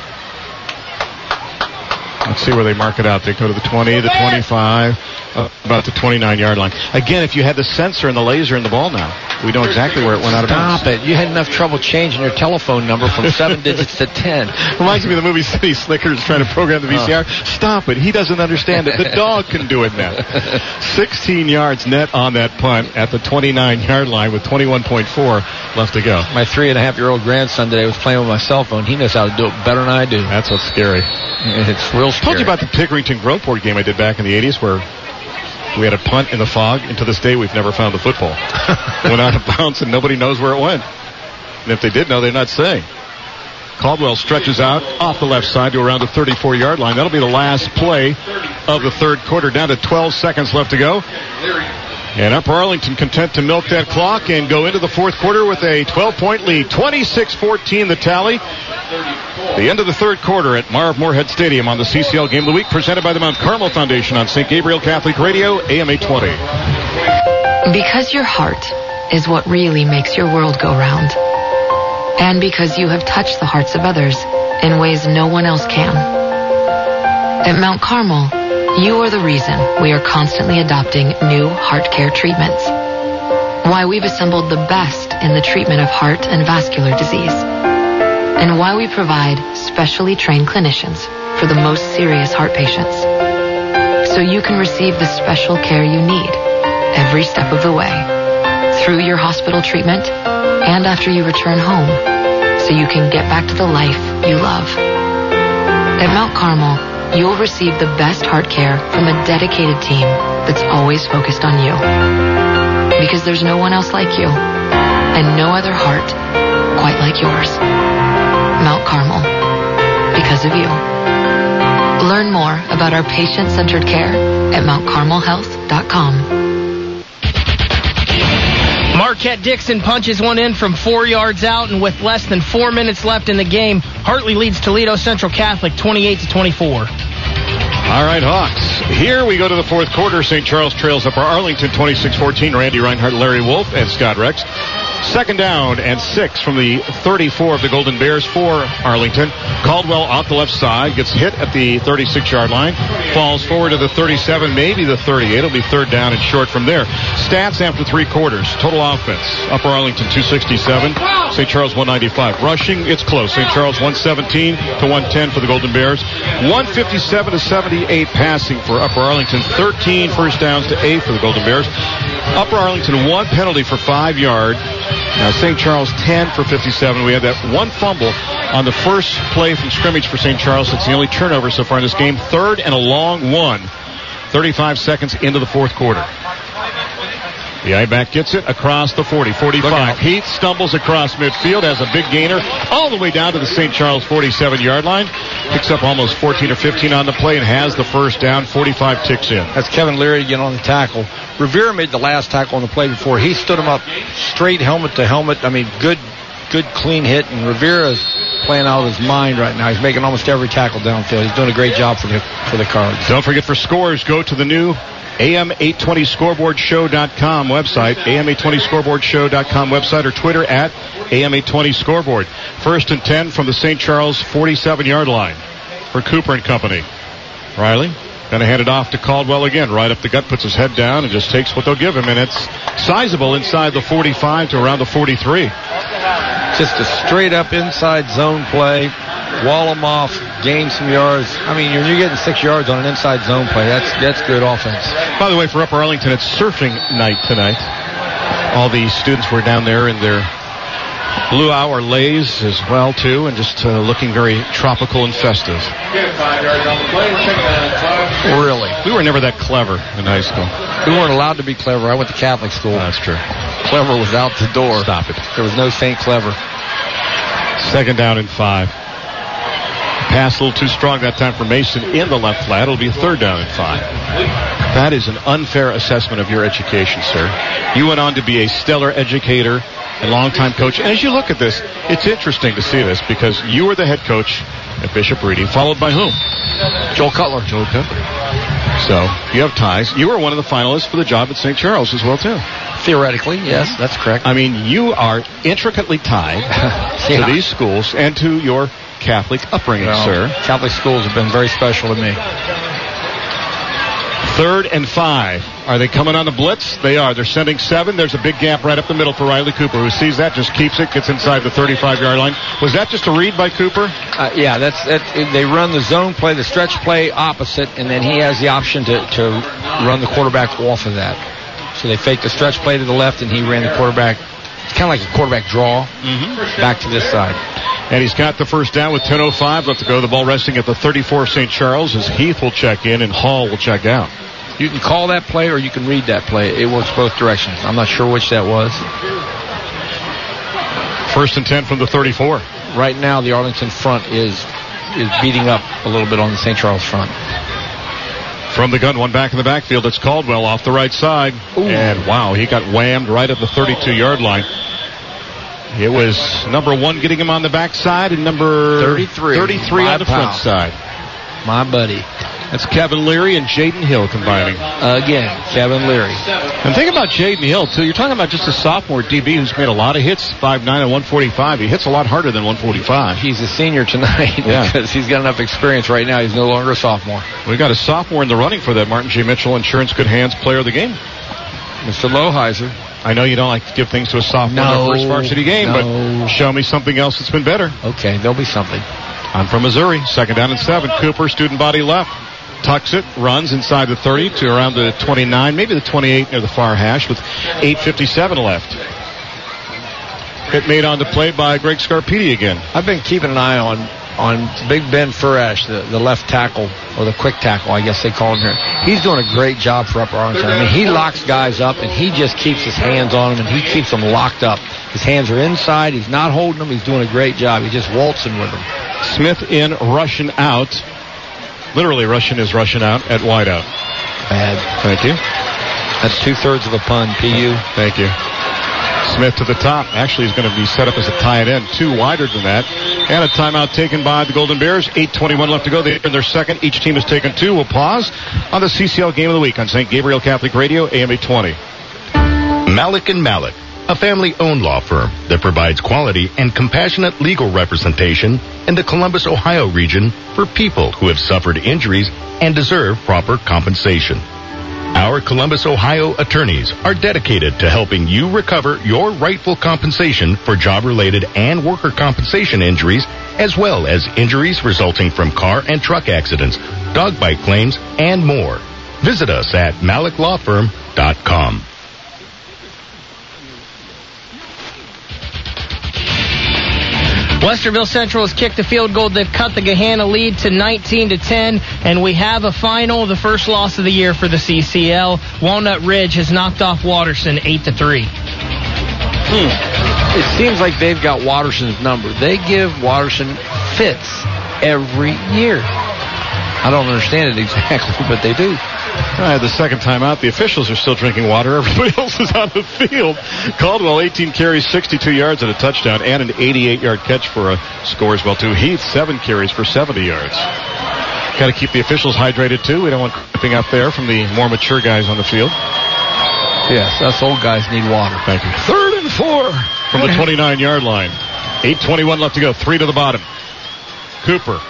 Let's see where they mark it out. They go to the 20, the 25, about the 29-yard line. Again, if you had the sensor and the laser in the ball now, we know exactly where it went out of bounds. Stop it. You had enough trouble changing your telephone number from 7 digits to 10. Reminds me of the movie City Slickers trying to program the VCR. Stop it. He doesn't understand it. The dog can do it now. 16 yards net on that punt at the 29-yard line with 21.4 left to go. My 3.5-year-old grandson today was playing with my cell phone. He knows how to do it better than I do. That's what's scary. It's real scary. I told you about the Pickerington Groveport game I did back in the 80s where we had a punt in the fog, and to this day we've never found the football. Went out of bounds, and nobody knows where it went. And if they did know, they're not saying. Caldwell stretches out off the left side to around the 34-yard line. That'll be the last play of the third quarter. Down to 12 seconds left to go. And Upper Arlington content to milk that clock and go into the fourth quarter with a 12-point lead. 26-14 the tally. The end of the third quarter at Marv Moorhead Stadium on the CCL Game of the Week, presented by the Mount Carmel Foundation on St. Gabriel Catholic Radio, AM 820. Because your heart is what really makes your world go round. And because you have touched the hearts of others in ways no one else can. At Mount Carmel, you are the reason we are constantly adopting new heart care treatments. Why we've assembled the best in the treatment of heart and vascular disease. And why we provide specially trained clinicians for the most serious heart patients. So you can receive the special care you need every step of the way. Through your hospital treatment and after you return home. So you can get back to the life you love. At Mount Carmel, you'll receive the best heart care from a dedicated team that's always focused on you. Because there's no one else like you, and no other heart quite like yours. Mount Carmel, because of you. Learn more about our patient-centered care at mountcarmelhealth.com. Marquette Dixon punches one in from 4 yards out, and with less than 4 minutes left in the game, Hartley leads Toledo Central Catholic 28-24. All right, Hawks. Here we go to the fourth quarter. St. Charles trails Upper Arlington 26-14. Randy Reinhardt, Larry Wolf, and Scott Rex. Second down and 6 from the 34 of the Golden Bears for Arlington. Caldwell off the left side, gets hit at the 36-yard line, falls forward to the 37, maybe the 38. It'll be third down and short from there. Stats after 3 quarters. Total offense, Upper Arlington 267, St. Charles 195. Rushing, it's close. St. Charles 117 to 110 for the Golden Bears. 157 to 78 passing for Upper Arlington. 13 first downs to 8 for the Golden Bears. Upper Arlington 1 penalty for 5 yards. Now, St. Charles 10 for 57. We had that one fumble on the first play from scrimmage for St. Charles. It's the only turnover so far in this game. Third and a long one. 35 seconds into the fourth quarter. The I-back gets it across the 40, 45. Heath stumbles across midfield, has a big gainer all the way down to the St. Charles 47-yard line. Picks up almost 14 or 15 on the play and has the first down. 45 ticks in. That's Kevin Leary again on the tackle. Rivera made the last tackle on the play before. He stood him up straight helmet to helmet. I mean, good clean hit. And Rivera's playing out of his mind right now. He's making almost every tackle downfield. He's doing a great job for the Cards. Don't forget, for scores, go to the new AM820scoreboardshow.com website, AM820scoreboardshow.com website, or Twitter at AM820scoreboard. First and 10 from the St. Charles 47-yard line for Cooper and company. Riley going to hand it off to Caldwell again. Right up the gut, puts his head down, and just takes what they'll give him. And it's sizable inside the 45 to around the 43. Just a straight-up inside zone play. Wall them off, gain some yards. I mean, you're getting 6 yards on an inside zone play. That's good offense. By the way, for Upper Arlington, it's surfing night tonight. All the students were down there in their luau or lays as well, too, and just looking very tropical and festive. 5 yards on the play. Really? We were never that clever in high school. We weren't allowed to be clever. I went to Catholic school. That's true. Clever was out the door. Stop it. There was no St. Clever. Second down and 5. Pass a little too strong that time for Mason in the left flat. It'll be a third down and 5. That is an unfair assessment of your education, sir. You went on to be a stellar educator and longtime coach. And as you look at this, it's interesting to see this because you were the head coach at Bishop Reading, followed by whom? Joel Cutler. Joel Cutler. So you have ties. You were one of the finalists for the job at St. Charles as well, too. Theoretically, yes, that's correct. I mean, you are intricately tied to these schools and to your Catholic upbringing, sir. Catholic schools have been very special to me. Third and 5. Are they coming on the blitz? They are. They're sending 7. There's a big gap right up the middle for Riley Cooper, who sees that, just keeps it, gets inside the 35-yard line. Was that just a read by Cooper? Yeah, they run the zone play, the stretch play opposite, and then he has the option to run the quarterback off of that. So they faked the stretch play to the left, and he ran the quarterback. It's kind of like a quarterback draw back to this side. And he's got the first down with 10:05 left to go. The ball resting at the 34 of St. Charles as Heath will check in and Hall will check out. You can call that play or you can read that play. It works both directions. I'm not sure which that was. First and 10 from the 34. Right now, the Arlington front is beating up a little bit on the St. Charles front. From the gun, one back in the backfield. It's Caldwell off the right side. Ooh. And, wow, he got whammed right at the 32-yard line. It was number 1 getting him on the backside and number 33 on the front side. My buddy. That's Kevin Leary and Jaden Hill combining. Again, Kevin Leary. And think about Jaden Hill, too. You're talking about just a sophomore DB who's made a lot of hits, 5'9" and 145. He hits a lot harder than 145. He's a senior tonight because he's got enough experience right now. He's no longer a sophomore. We got a sophomore in the running for that Martin J. Mitchell Insurance Good Hands Player of the Game. Mr. Loheiser. I know you don't like to give things to a sophomore in their first varsity game, but show me something else that's been better. Okay, there'll be something. I'm from Missouri. 2nd down and 7. Cooper, student body left. Tucks it, runs inside the 30 to around the 29, maybe the 28 near the far hash with 8:57 left. Hit made on the play by Greg Scarpiti again. I've been keeping an eye on Big Ben Furash, the left tackle, or the quick tackle, I guess they call him here. He's doing a great job for Upper Arlington. I mean, he locks guys up, and he just keeps his hands on them, and he keeps them locked up. His hands are inside. He's not holding them. He's doing a great job. He's just waltzing with them. Smith in, Russian out. Literally, Russian is rushing out at wideout. Bad. Thank you. That's 2/3 of a pun, PU. Thank you. Smith to the top. Actually, he's going to be set up as a tight end. 2 wider than that. And a timeout taken by the Golden Bears. 8:21 left to go. They're in their second. Each team has taken 2. We'll pause on the CCL Game of the Week on St. Gabriel Catholic Radio, AM 820. Malik & Malik, a family-owned law firm that provides quality and compassionate legal representation in the Columbus, Ohio region for people who have suffered injuries and deserve proper compensation. Our Columbus, Ohio attorneys are dedicated to helping you recover your rightful compensation for job-related and worker compensation injuries, as well as injuries resulting from car and truck accidents, dog bite claims, and more. Visit us at maliclawfirm.com. Westerville Central has kicked a field goal to cut the Gahanna lead to 19-10, and we have a final, the first loss of the year for the CCL. Walnut Ridge has knocked off Watterson 8-3. It seems like they've got Watterson's number. They give Watterson fits every year. I don't understand it exactly, but they do. The second time out, the officials are still drinking water. Everybody else is on the field. Caldwell, 18 carries, 62 yards and a touchdown, and an 88-yard catch for a score as well, too. Heath, 7 carries for 70 yards. Got to keep the officials hydrated, too. We don't want cripping up there from the more mature guys on the field. Yes, us old guys need water. Thank you. 3rd and 4 from the 29-yard line. 8:21 left to go. 3 to the bottom. Cooper.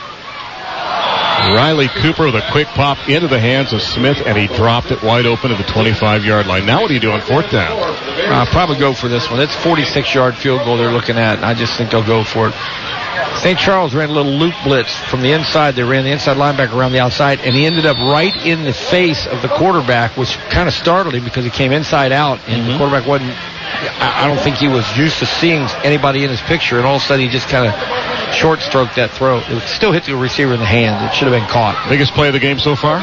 Riley Cooper with a quick pop into the hands of Smith, and he dropped it wide open at the 25-yard line. Now what do you do on 4th down? I'll probably go for this one. It's 46-yard field goal they're looking at, and I just think they'll go for it. St. Charles ran a little loop blitz from the inside. They ran the inside linebacker around the outside, and he ended up right in the face of the quarterback, which kind of startled him because he came inside out, and the quarterback wasn't, I don't think he was used to seeing anybody in his picture, and all of a sudden he just kind of short stroked that throw. It still hit the receiver in the hand. It should have been caught. Biggest play of the game so far?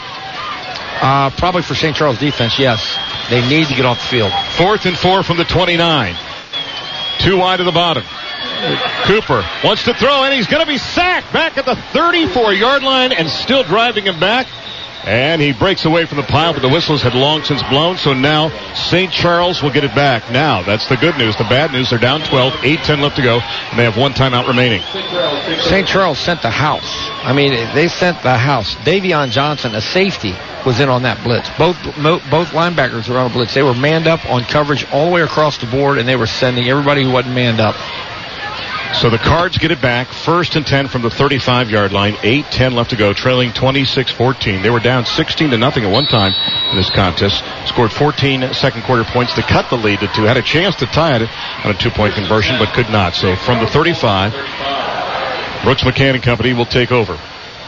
Probably for St. Charles defense, yes. They need to get off the field. 4th and 4 from the 29. 2 wide of the bottom. Cooper wants to throw, and he's going to be sacked back at the 34-yard line and still driving him back. And he breaks away from the pile, but the whistles had long since blown, so now St. Charles will get it back. Now, that's the good news. The bad news, they're down 12, 8:10 left to go, and they have 1 timeout remaining. St. Charles sent the house. I mean, they sent the house. Davion Johnson, a safety, was in on that blitz. Both linebackers were on a blitz. They were manned up on coverage all the way across the board, and they were sending everybody who wasn't manned up. So the Cards get it back. 1st and 10 from the 35-yard line. 8:10 left to go, trailing 26-14. They were down 16-0 at one time in this contest. Scored 14 second quarter points to cut the lead to 2. Had a chance to tie it on a 2-point conversion, but could not. So from the 35, Brooks McCann and company will take over.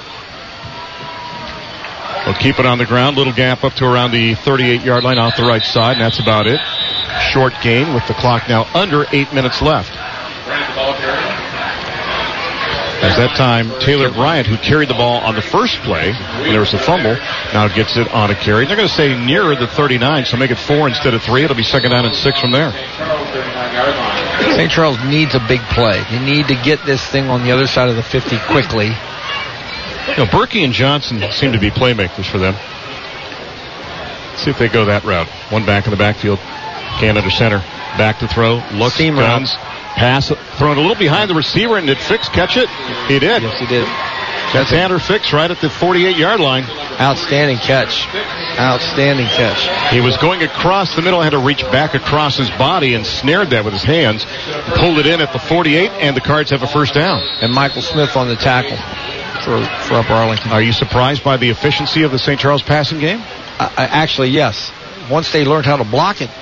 We'll keep it on the ground. Little gap up to around the 38-yard line off the right side, and that's about it. Short gain with the clock now under 8 minutes left. As that time, Taylor Bryant, who carried the ball on the first play when there was a fumble, now gets it on a carry. They're going to say nearer the 39, so make it 4 instead of 3. It'll be 2nd down and 6 from there. St. Charles needs a big play. You need to get this thing on the other side of the 50 quickly. Berkey and Johnson seem to be playmakers for them. Let's see if they go that route. One back in the backfield. Can under center. Back to throw. Looks, Seam guns. Pass thrown a little behind the receiver, and did Fix catch it? He did. Yes, he did. That's Tanner Fix right at the 48-yard line. Outstanding catch. Outstanding catch. He was going across the middle, had to reach back across his body and snared that with his hands. Pulled it in at the 48, and the Cards have a first down. And Michael Smith on the tackle for Upper Arlington. Are you surprised by the efficiency of the St. Charles passing game? Actually, yes. Once they learned how to block it.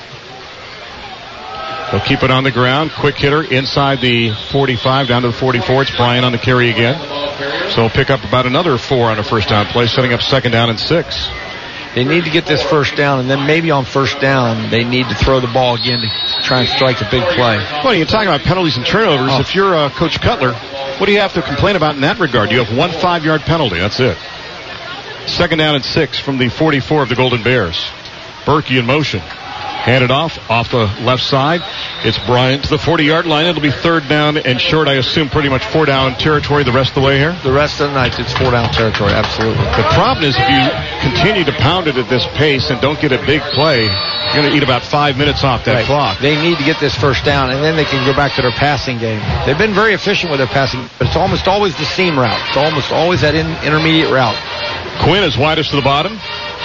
They'll keep it on the ground. Quick hitter inside the 45 down to the 44. It's Bryant on the carry again. So he'll pick up about another 4 on a first down play, setting up 2nd down and 6. They need to get this first down, and then maybe on first down, they need to throw the ball again to try and strike a big play. Well, you're talking about penalties and turnovers. If you're Coach Cutler, what do you have to complain about in that regard? You have 1 5-yard penalty. That's it. 2nd down and 6 from the 44 of the Golden Bears. Berkey in motion. Handed off the left side. It's Bryant to the 40-yard line. It'll be 3rd down and short. I assume pretty much 4-down territory the rest of the way here? The rest of the night, it's 4-down territory, absolutely. The problem is if you continue to pound it at this pace and don't get a big play, you're going to eat about 5 minutes off that clock. They need to get this first down, and then they can go back to their passing game. They've been very efficient with their passing, but it's almost always the seam route. It's almost always that intermediate route. Quinn is widest to the bottom.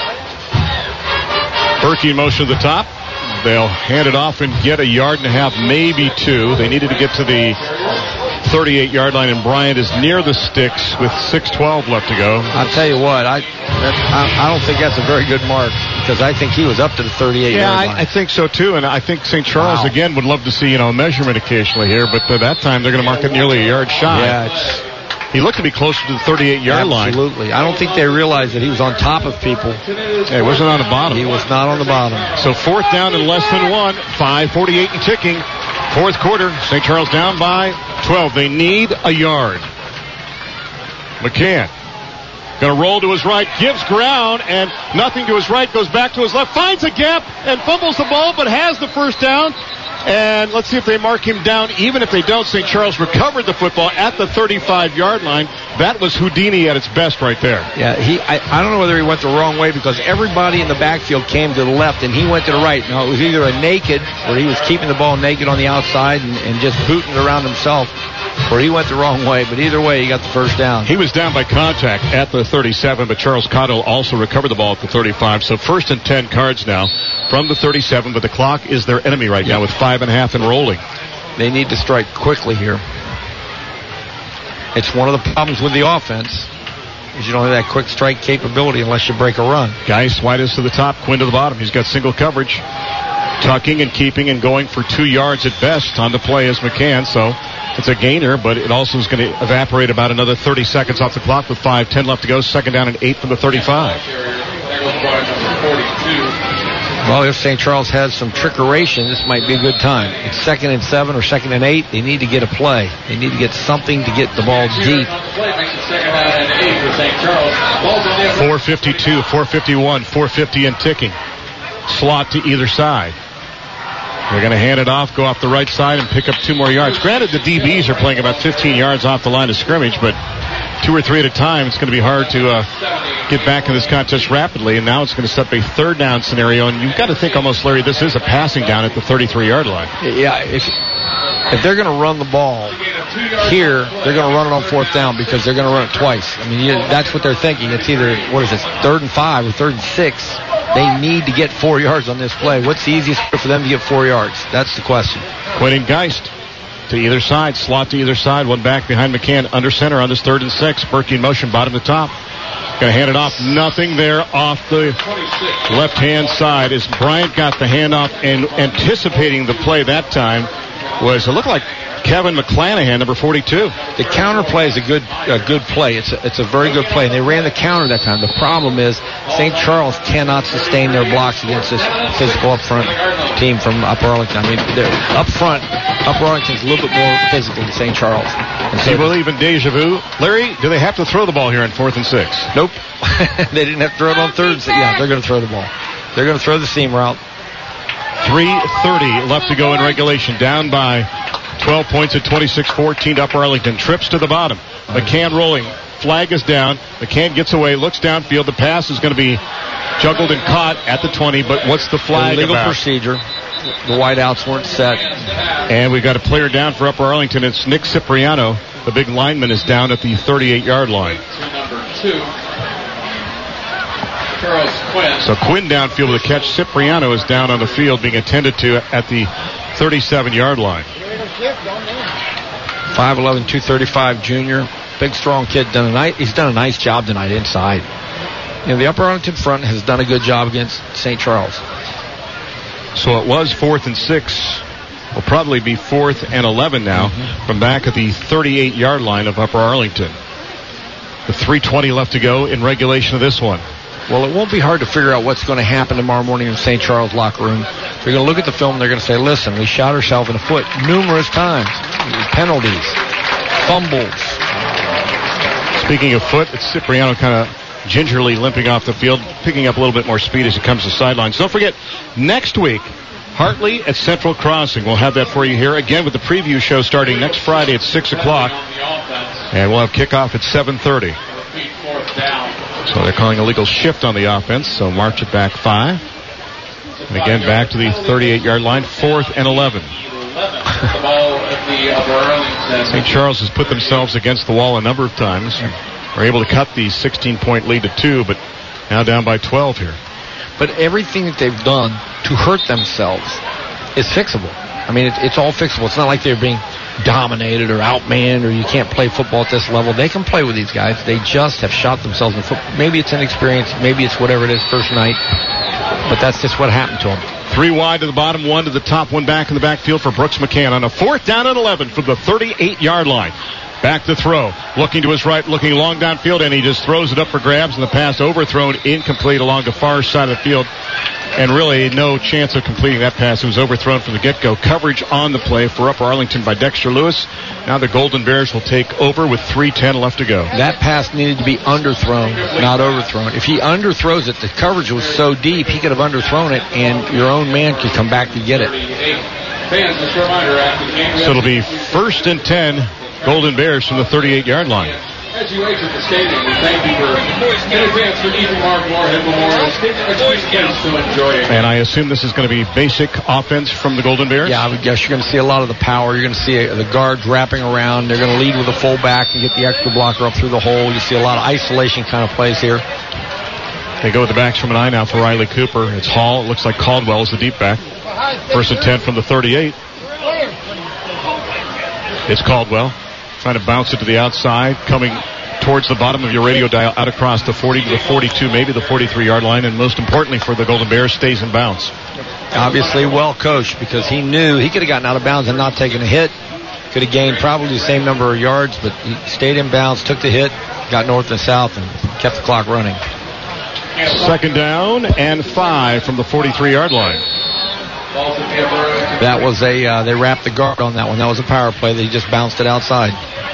Berkey in motion to the top. They'll hand it off and get 1.5 yards, maybe 2. They needed to get to the 38-yard line, and Bryant is near the sticks with 6:12 left to go. I'll tell you what, I don't think that's a very good mark because I think he was up to the 38-yard line. I think so too, and I think St. Charles again would love to see a measurement occasionally here, but by that time they're going to mark it nearly 1 yard shy. Yeah, he looked to be closer to the 38-yard line. Absolutely. I don't think they realized that he was on top of people. He wasn't on the bottom. He was not on the bottom. So 4th down and less than 1. 5:48 and ticking. 4th quarter. St. Charles down by 12. They need 1 yard. McCann. Going to roll to his right. Gives ground and nothing to his right. Goes back to his left. Finds a gap and fumbles the ball but has the first down. And let's see if they mark him down. Even if they don't, St. Charles recovered the football at the 35-yard line. That was Houdini at its best right there. Yeah, I don't know whether he went the wrong way because everybody in the backfield came to the left and he went to the right. Now, it was either a naked, where he was keeping the ball naked on the outside and just booting it around himself, or he went the wrong way. But either way, he got the first down. He was down by contact at the 37, but Charles Cotto also recovered the ball at the 35. So 1st and 10 Cards now from the 37, but the clock is their enemy right now with 5.5 and rolling. They need to strike quickly here. It's one of the problems with the offense is you don't have that quick strike capability unless you break a run. Geis widest to the top, Quinn to the bottom. He's got single coverage. Tucking and keeping and going for 2 yards at best on the play is McCann. So it's a gainer, but it also is going to evaporate about another 30 seconds off the clock with 5:10 left to go. 2nd down and 8 from the 35. Well, if St. Charles has some trickeration, this might be a good time. It's 2nd and 7 or 2nd and 8. They need to get a play. They need to get something to get the ball deep. 4:52, 4:51, 4:50 and ticking. Slot to either side. They're going to hand it off, go off the right side, and pick up 2 more yards. Granted, the DBs are playing about 15 yards off the line of scrimmage, but 2 or 3 at a time, it's going to be hard to get back in this contest rapidly. And now it's going to set up a 3rd down scenario. And you've got to think almost, Larry, this is a passing down at the 33-yard line. Yeah, if they're going to run the ball here, they're going to run it on 4th down because they're going to run it twice. I mean, that's what they're thinking. It's either, 3rd and 5 or 3rd and 6. They need to get 4 yards on this play. What's the easiest way for them to get 4 yards? That's the question. Quinn and Geist to either side, slot to either side, one back behind McCann, under center on this 3rd and 6. Berkey in motion, bottom to top. Going to hand it off. Nothing there off the left-hand side as Bryant got the handoff, and anticipating the play that time was, it looked like Kevin McClanahan, number 42. The counter play is a good play. It's a very good play, and they ran the counter that time. The problem is St. Charles cannot sustain their blocks against this physical up front team from Upper Arlington. I mean, they're up front. Upper Arlington's a little bit more physical than St. Charles. Do you believe in deja vu? Larry, do they have to throw the ball here on 4th and 6? Nope. They didn't have to throw it on 3rd and 6. Yeah, they're going to throw the ball. They're going to throw the seam route. 3:30 left to go in regulation. Down by 12 points at 26-14 to Upper Arlington. Trips to the bottom. McCann rolling. flag is down. McCann gets away, looks downfield. The pass is going to be juggled and caught at the 20, but what's the flag Illegal about? procedure. The wideouts weren't set. And we've got a player down for Upper Arlington. It's Nick Cipriano. The big lineman is down at the 38-yard line. Number 2. Charles Quinn. So Quinn downfield with a catch. Cipriano is down on the field being attended to at the 37-yard line. 5'11", 235 junior. Big, strong kid. He's done a nice job tonight inside. The Upper Arlington front has done a good job against St. Charles. So it was 4th and 6. Will probably be 4th and 11 now from back at the 38-yard line of Upper Arlington. With 3:20 left to go in regulation of this one. Well, it won't be hard to figure out what's going to happen tomorrow morning in St. Charles locker room. They're going to look at the film and they're going to say, listen, we shot ourselves in the foot numerous times. Penalties, fumbles. Speaking of foot, it's Cipriano kind of gingerly limping off the field, picking up a little bit more speed as he comes to the sidelines. Don't forget, next week, Hartley at Central Crossing. We'll have that for you here again with the preview show starting next Friday at 6 o'clock. And we'll have kickoff at 7:30. So they're calling a legal shift on the offense, so march it back 5. And again, back to the 38-yard line, 4th and 11. St. Charles has put themselves against the wall a number of times. Are able to cut the 16-point lead to 2, but now down by 12 here. But everything that they've done to hurt themselves is fixable. I mean, it's all fixable. It's not like they're being dominated or outmanned or you can't play football at this level. They can play with these guys. They just have shot themselves in the foot. Maybe it's inexperience. Maybe it's whatever it is first night. But that's just what happened to them. 3 wide to the bottom, 1 to the top, 1 back in the backfield for Brooks McCann on a 4th down and 11 from the 38-yard line. Back to throw. Looking to his right, looking long downfield, and he just throws it up for grabs, and the pass overthrown, incomplete along the far side of the field. And really no chance of completing that pass. It was overthrown from the get-go. Coverage on the play for Upper Arlington by Dexter Lewis. Now the Golden Bears will take over with 3:10 left to go. That pass needed to be underthrown, not overthrown. If he underthrows it, the coverage was so deep, he could have underthrown it, and your own man could come back to get it. So it'll be 1st and 10, Golden Bears from the 38-yard line. As you exit the stadium, we thank you in advance for keeping Mark Moorhead Memorial experience to enjoy it. And I assume this is going to be basic offense from the Golden Bears? Yeah, I would guess you're going to see a lot of the power. You're going to see the guards wrapping around. They're going to lead with a fullback and get the extra blocker up through the hole. You see a lot of isolation kind of plays here. They go with the backs from an eye now for Riley Cooper. It's Hall. It looks like Caldwell is the deep back. 1st and 10 from the 38. It's Caldwell. Trying to bounce it to the outside, coming towards the bottom of your radio dial, out across the 40 to the 42, maybe the 43-yard line, and most importantly for the Golden Bears, stays in bounds. Obviously well coached because he knew he could have gotten out of bounds and not taken a hit. Could have gained probably the same number of yards, but he stayed in bounds, took the hit, got north and south, and kept the clock running. 2nd down and 5 from the 43-yard line. That was they wrapped the guard on that one. That was a power play. They just bounced it outside.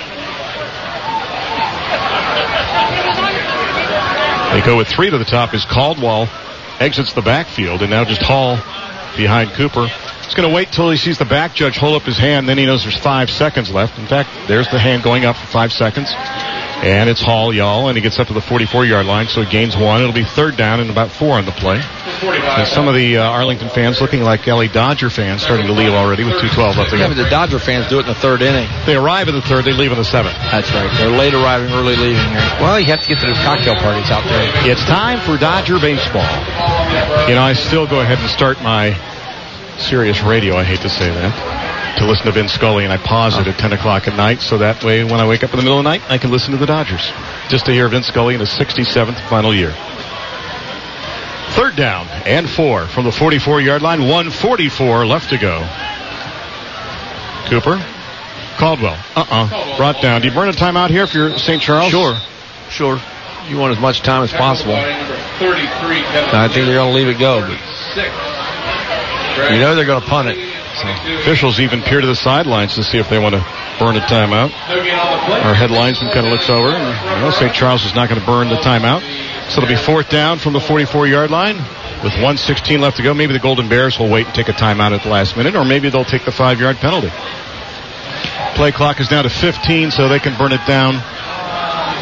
They go with 3 to the top as Caldwell exits the backfield, and now just Hall behind Cooper. He's going to wait till he sees the back judge hold up his hand, then he knows there's 5 seconds left. In fact, there's the hand going up for 5 seconds. And it's Hall, y'all, and he gets up to the 44-yard line, so he gains 1. It'll be 3rd down and about 4 on the play. And some of the Arlington fans looking like LA Dodger fans starting to leave already with 2:12 left to go. Yeah, but the Dodger fans do it in the 3rd inning. They arrive in the 3rd, they leave in the 7th. That's right. They're late arriving, early leaving here. Well, you have to get to the cocktail parties out there. It's time for Dodger baseball. You know, I still go ahead and start my Sirius radio, I hate to say that, to listen to Vin Scully, and I pause it at 10 o'clock at night, so that way when I wake up in the middle of the night, I can listen to the Dodgers, just to hear Vin Scully in his 67th final year. 3rd down and 4 from the 44-yard line, 1:44 left to go. Cooper, Caldwell, brought down. Do you burn a timeout here if you're St. Charles? Sure. You want as much time as possible. I think they're going to leave it go, but you know they're going to punt it. So officials even peer to the sidelines to see if they want to burn a timeout. Our head linesman kind of looks over. And, St. Charles is not going to burn the timeout. So it'll be 4th down from the 44-yard line with 1:16 left to go. Maybe the Golden Bears will wait and take a timeout at the last minute, or maybe they'll take the 5-yard penalty. Play clock is down to 15, so they can burn it down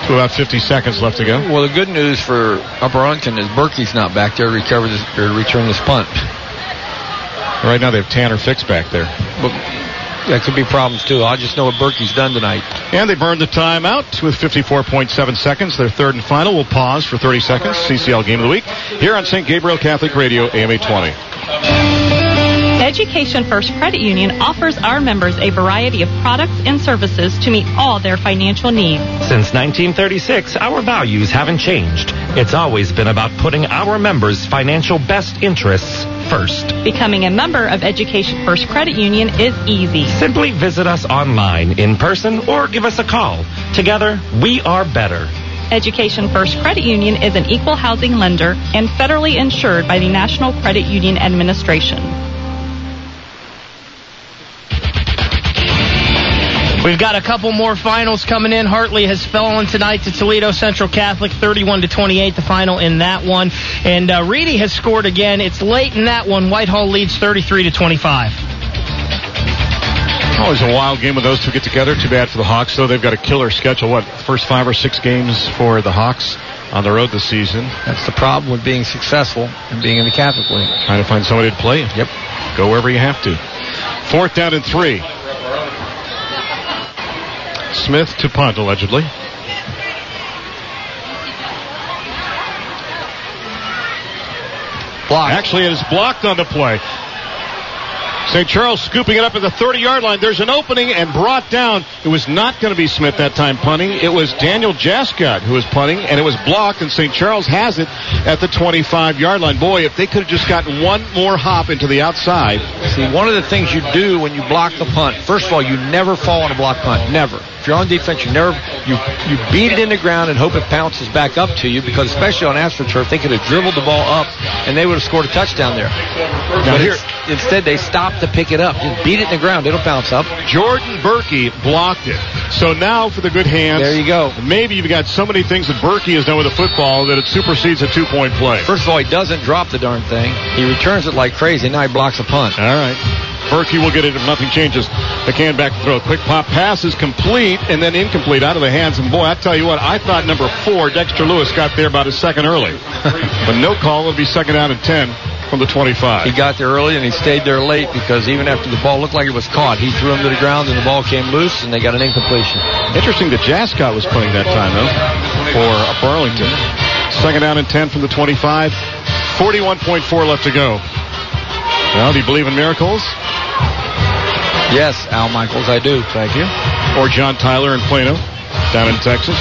To about 50 seconds left to go. Well, the good news for Upper Arlington is Berkey's not back there to return this punt. Right now they have Tanner Fix back there. But that could be problems, too. I just know what Berkey's done tonight. And they burned the timeout with 54.7 seconds. Their third and final. We'll pause for 30 seconds. CCL Game of the Week here on St. Gabriel Catholic Radio, AM 820. Education First Credit Union offers our members a variety of products and services to meet all their financial needs. Since 1936, our values haven't changed. It's always been about putting our members' financial best interests first. Becoming a member of Education First Credit Union is easy. Simply visit us online, in person, or give us a call. Together, we are better. Education First Credit Union is an equal housing lender and federally insured by the National Credit Union Administration. We've got a couple more finals coming in. Hartley has fallen tonight to Toledo Central Catholic, 31-28, the final in that one. And Reedy has scored again. It's late in that one. Whitehall leads 33-25. Always a wild game when those two get together. Too bad for the Hawks, though. They've got a killer schedule. First 5 or 6 games for the Hawks on the road this season. That's the problem with being successful and being in the Catholic League. Trying to find somebody to play. Yep. Go wherever you have to. 4th down and 3. Smith to punt, allegedly. Blocked. Actually, it is blocked on the play. St. Charles scooping it up at the 30-yard line. There's an opening and brought down. It was not going to be Smith that time punting. It was Daniel Jascott who was punting, and it was blocked, and St. Charles has it at the 25-yard line. Boy, if they could have just gotten one more hop into the outside. See, one of the things you do when you block the punt, first of all, you never fall on a block punt. Never. If you're on defense, you beat it in the ground and hope it bounces back up to you, because especially on AstroTurf, they could have dribbled the ball up and they would have scored a touchdown there. Now here, instead they stopped to pick it up. Just beat it in the ground, it'll bounce up. Jordan Berkey blocked it. So now for the good hands. There you go. Maybe you've got so many things that Berkey has done with the football that it supersedes a 2-point play. First of all, he doesn't drop the darn thing. He returns it like crazy. Now he blocks a punt. All right. Berkey will get it if nothing changes. McCann back to throw. Quick pop pass is complete and then incomplete out of the hands. And boy, I tell you what, I thought number 4, Dexter Lewis, got there about a second early. But no call. It'll be 2nd down and 10 from the 25. He got there early and he stayed there late, because even after the ball looked like it was caught, he threw him to the ground and the ball came loose and they got an incompletion. Interesting that Jascott was putting that time, though, for Burlington. 2nd down and 10 from the 25. 41.4 left to go. Well, do you believe in miracles? Yes, Al Michaels, I do. Thank you. Or John Tyler in Plano, down in Texas.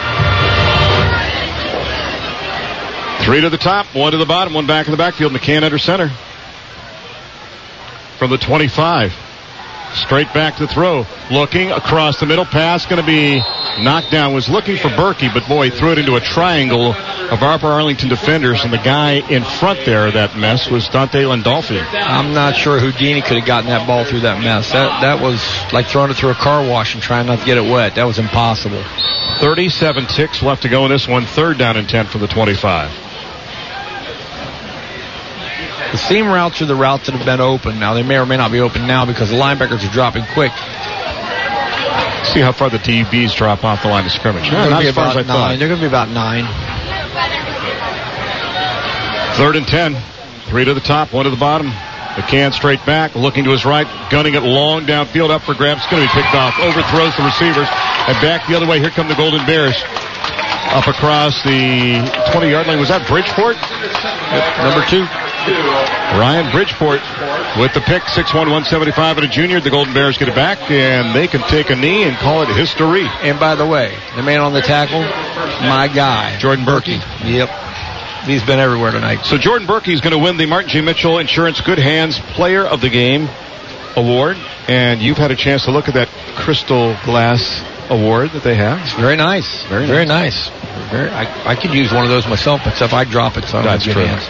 3 to the top, 1 to the bottom, 1 back in the backfield. McCann under center. From the 25. Straight back to throw. Looking across the middle. Pass going to be knocked down. Was looking for Berkey, but boy, he threw it into a triangle of Upper Arlington defenders, and the guy in front there of that mess was Dante Landolfi. I'm not sure Houdini could have gotten that ball through that mess. That was like throwing it through a car wash and trying not to get it wet. That was impossible. 37 ticks left to go in this one. 3rd down and 10 from the 25. The seam routes are the routes that have been open. Now, they may or may not be open now because the linebackers are dropping quick. See how far the DBs drop off the line of scrimmage. Not as far as I thought. They're going to be about 9. 3rd and 10. 3 to the top, 1 to the bottom. McCann straight back, looking to his right, gunning it long downfield, up for grabs. It's going to be picked off. Overthrows the receivers. And back the other way. Here come the Golden Bears. Up across the 20-yard line. Was that Bridgeport? Number 2. Ryan Bridgeport with the pick. 6'1", 175 and a junior. The Golden Bears get it back, and they can take a knee and call it history. And by the way, the man on the tackle, my guy, Jordan Berkey. Yep. He's been everywhere tonight. So Jordan Berkey is going to win the Martin J. Mitchell Insurance Good Hands Player of the Game award. And you've had a chance to look at that crystal glass award that they have. It's very nice. Very nice. I could use one of those myself, but if I drop it, so I don't have good hands.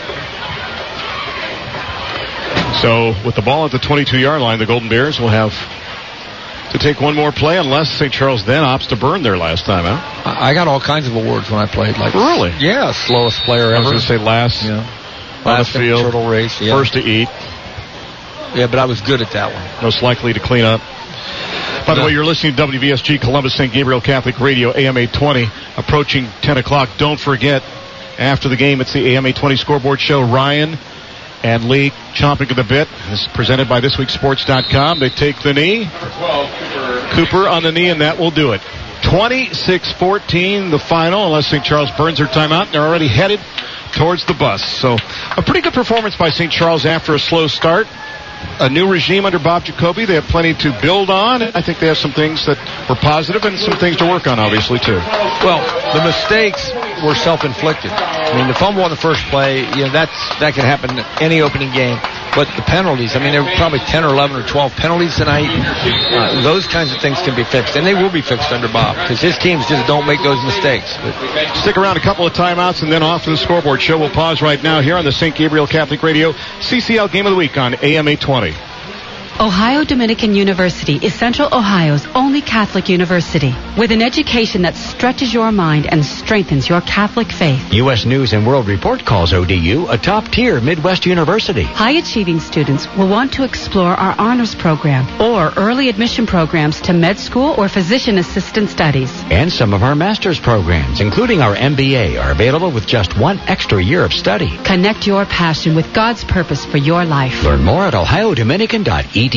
So with the ball at the 22-yard line, the Golden Bears will have to take one more play unless St. Charles then opts to burn their last time out. I got all kinds of awards when I played. Like really? Yeah, slowest player ever. I was going to say last on the field, turtle race, yeah. First to eat. Yeah, but I was good at that one. Most likely to clean up. By the way, you're listening to WVSG Columbus St. Gabriel Catholic Radio, AM 820, approaching 10 o'clock. Don't forget, after the game, it's the AM 820 scoreboard show. Ryan and Lee chomping at the bit. This is presented by thisweeksports.com. They take the knee. 12, Cooper on the knee, and that will do it. 26-14, the final, unless St. Charles burns their timeout. They're already headed towards the bus. So a pretty good performance by St. Charles after a slow start. A new regime under Bob Jacoby. They have plenty to build on. I think they have some things that were positive and some things to work on, obviously, too. Well, the mistakes were self-inflicted. I mean, the fumble on the first play, that can happen in any opening game. But the penalties, I mean, there were probably 10 or 11 or 12 penalties tonight. Those kinds of things can be fixed, and they will be fixed under Bob, because his teams just don't make those mistakes. Stick around, a couple of timeouts, and then off to the scoreboard show. We'll pause right now here on the St. Gabriel Catholic Radio CCL Game of the Week on AM 820. Ohio Dominican University is Central Ohio's only Catholic university with an education that stretches your mind and strengthens your Catholic faith. U.S. News and World Report calls ODU a top-tier Midwest university. High-achieving students will want to explore our honors program or early admission programs to med school or physician assistant studies. And some of our master's programs, including our MBA, are available with just one extra year of study. Connect your passion with God's purpose for your life. Learn more at ohiodominican.edu.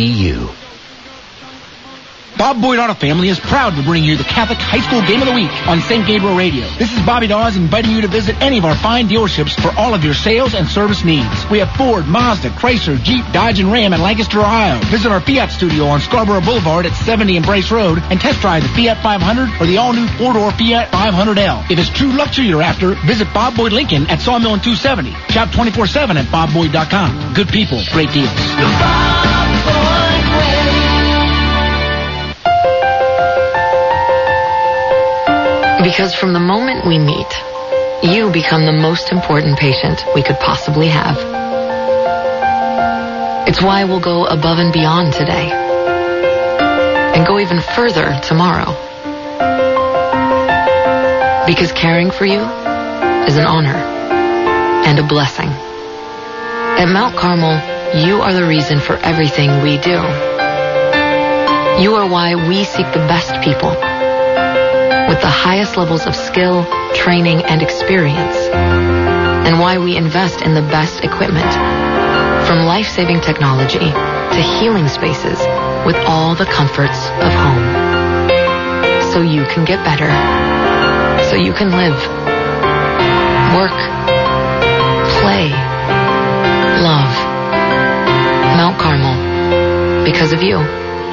Bob Boyd Auto Family is proud to bring you the Catholic High School Game of the Week on St. Gabriel Radio. This is Bobby Dawes inviting you to visit any of our fine dealerships for all of your sales and service needs. We have Ford, Mazda, Chrysler, Jeep, Dodge, and Ram in Lancaster, Ohio. Visit our Fiat studio on Scarborough Boulevard at 70 and Brace Road and test drive the Fiat 500 or the all-new four-door Fiat 500L. If it's true luxury you're after, visit Bob Boyd Lincoln at Sawmill and 270. Shop 24/7 at bobboyd.com. Good people, great deals. Because from the moment we meet, you become the most important patient we could possibly have. It's why we'll go above and beyond today and go even further tomorrow. Because caring for you is an honor and a blessing. At Mount Carmel, you are the reason for everything we do. You are why we seek the best people with the highest levels of skill, training, and experience, and why we invest in the best equipment, from life-saving technology to healing spaces with all the comforts of home. So you can get better, so you can live, work, play, love. Mount Carmel, because of you.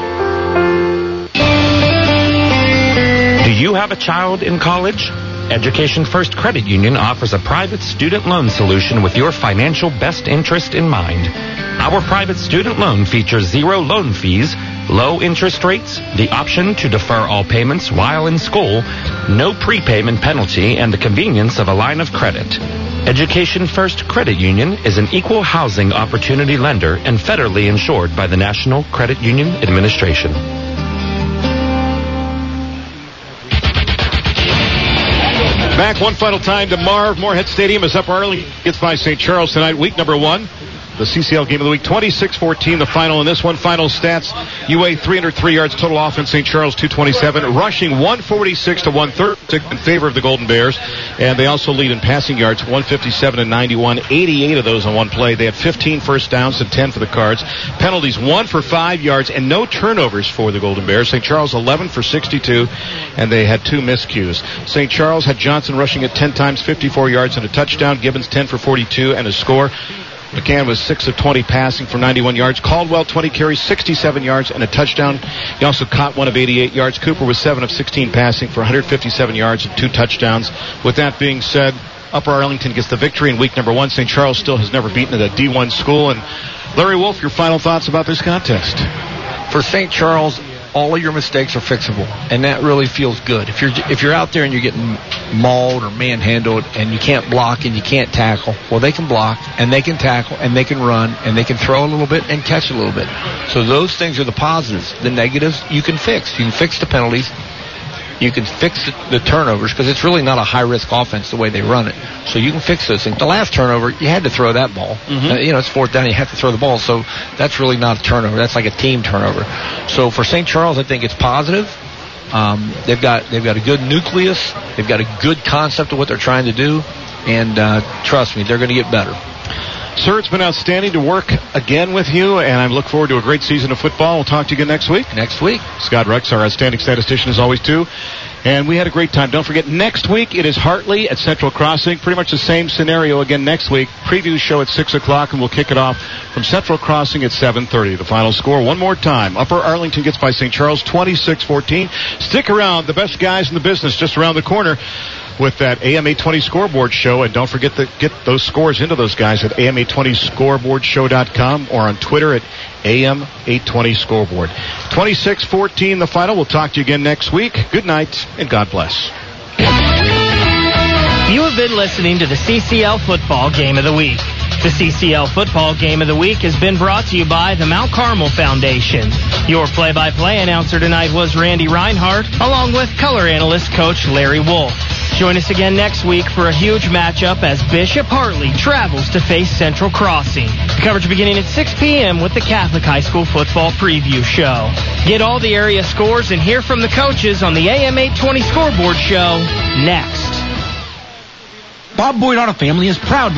Do you have a child in college? Education First Credit Union offers a private student loan solution with your financial best interest in mind. Our private student loan features zero loan fees, low interest rates, the option to defer all payments while in school, no prepayment penalty, and the convenience of a line of credit. Education First Credit Union is an equal housing opportunity lender and federally insured by the National Credit Union Administration. Back one final time to Marv. Moorhead Stadium is up early. Gets by St. Charles tonight, week number 1. The CCL Game of the Week, 26-14, the final in this one. Final stats, UA 303 yards total offense, St. Charles 227, rushing 146 to 130 in favor of the Golden Bears. And they also lead in passing yards, 157 to 91, 88 of those on one play. They had 15 first downs and 10 for the Cards. Penalties, 1 for 5 yards and no turnovers for the Golden Bears. St. Charles 11 for 62, and they had 2 miscues. St. Charles had Johnson rushing at 10 times, 54 yards and a touchdown. Gibbons 10 for 42 and a score. McCann was 6 of 20 passing for 91 yards. Caldwell 20 carries, 67 yards and a touchdown. He also caught 1 of 88 yards. Cooper was 7 of 16 passing for 157 yards and 2 touchdowns. With that being said, Upper Arlington gets the victory in week number 1. St. Charles still has never beaten at a D1 school. And Larry Wolf, your final thoughts about this contest? For St. Charles, all of your mistakes are fixable, and that really feels good. If you're out there and you're getting mauled or manhandled and you can't block and you can't tackle, well, they can block and they can tackle and they can run and they can throw a little bit and catch a little bit. So those things are the positives. The negatives you can fix. You can fix the penalties. you can fix the turnovers because it's really not a high-risk offense the way they run it. So you can fix those things. The last turnover, you had to throw that ball. It's fourth down, you have to throw the ball. So that's really not a turnover. That's like a team turnover. So for St. Charles, I think it's positive. They've got a good nucleus. They've got a good concept of what they're trying to do. And trust me, they're going to get better. Sir, it's been outstanding to work again with you, and I look forward to a great season of football. We'll talk to you again next week. Scott Rex, our outstanding statistician, as always, too. And we had a great time. Don't forget, next week it is Hartley at Central Crossing. Pretty much the same scenario again next week. Preview show at 6 o'clock, and we'll kick it off from Central Crossing at 7:30. The final score, one more time. Upper Arlington gets by St. Charles, 26-14. Stick around. The best guys in the business just around the corner with that AM 820 scoreboard show. And don't forget to get those scores into those guys at AM820scoreboardshow.com or on Twitter at AM 820 scoreboard. 26-14 the final. We'll talk to you again next week. Good night and God bless. You have been listening to the CCL Football Game of the Week. The CCL Football Game of the Week has been brought to you by the Mount Carmel Foundation. Your play-by-play announcer tonight was Randy Reinhardt, along with color analyst Coach Larry Wolf. Join us again next week for a huge matchup as Bishop Hartley travels to face Central Crossing. The coverage beginning at 6 p.m. with the Catholic High School Football Preview Show. Get all the area scores and hear from the coaches on the AM 820 Scoreboard Show next. Bob Boyd Auto Family is proud to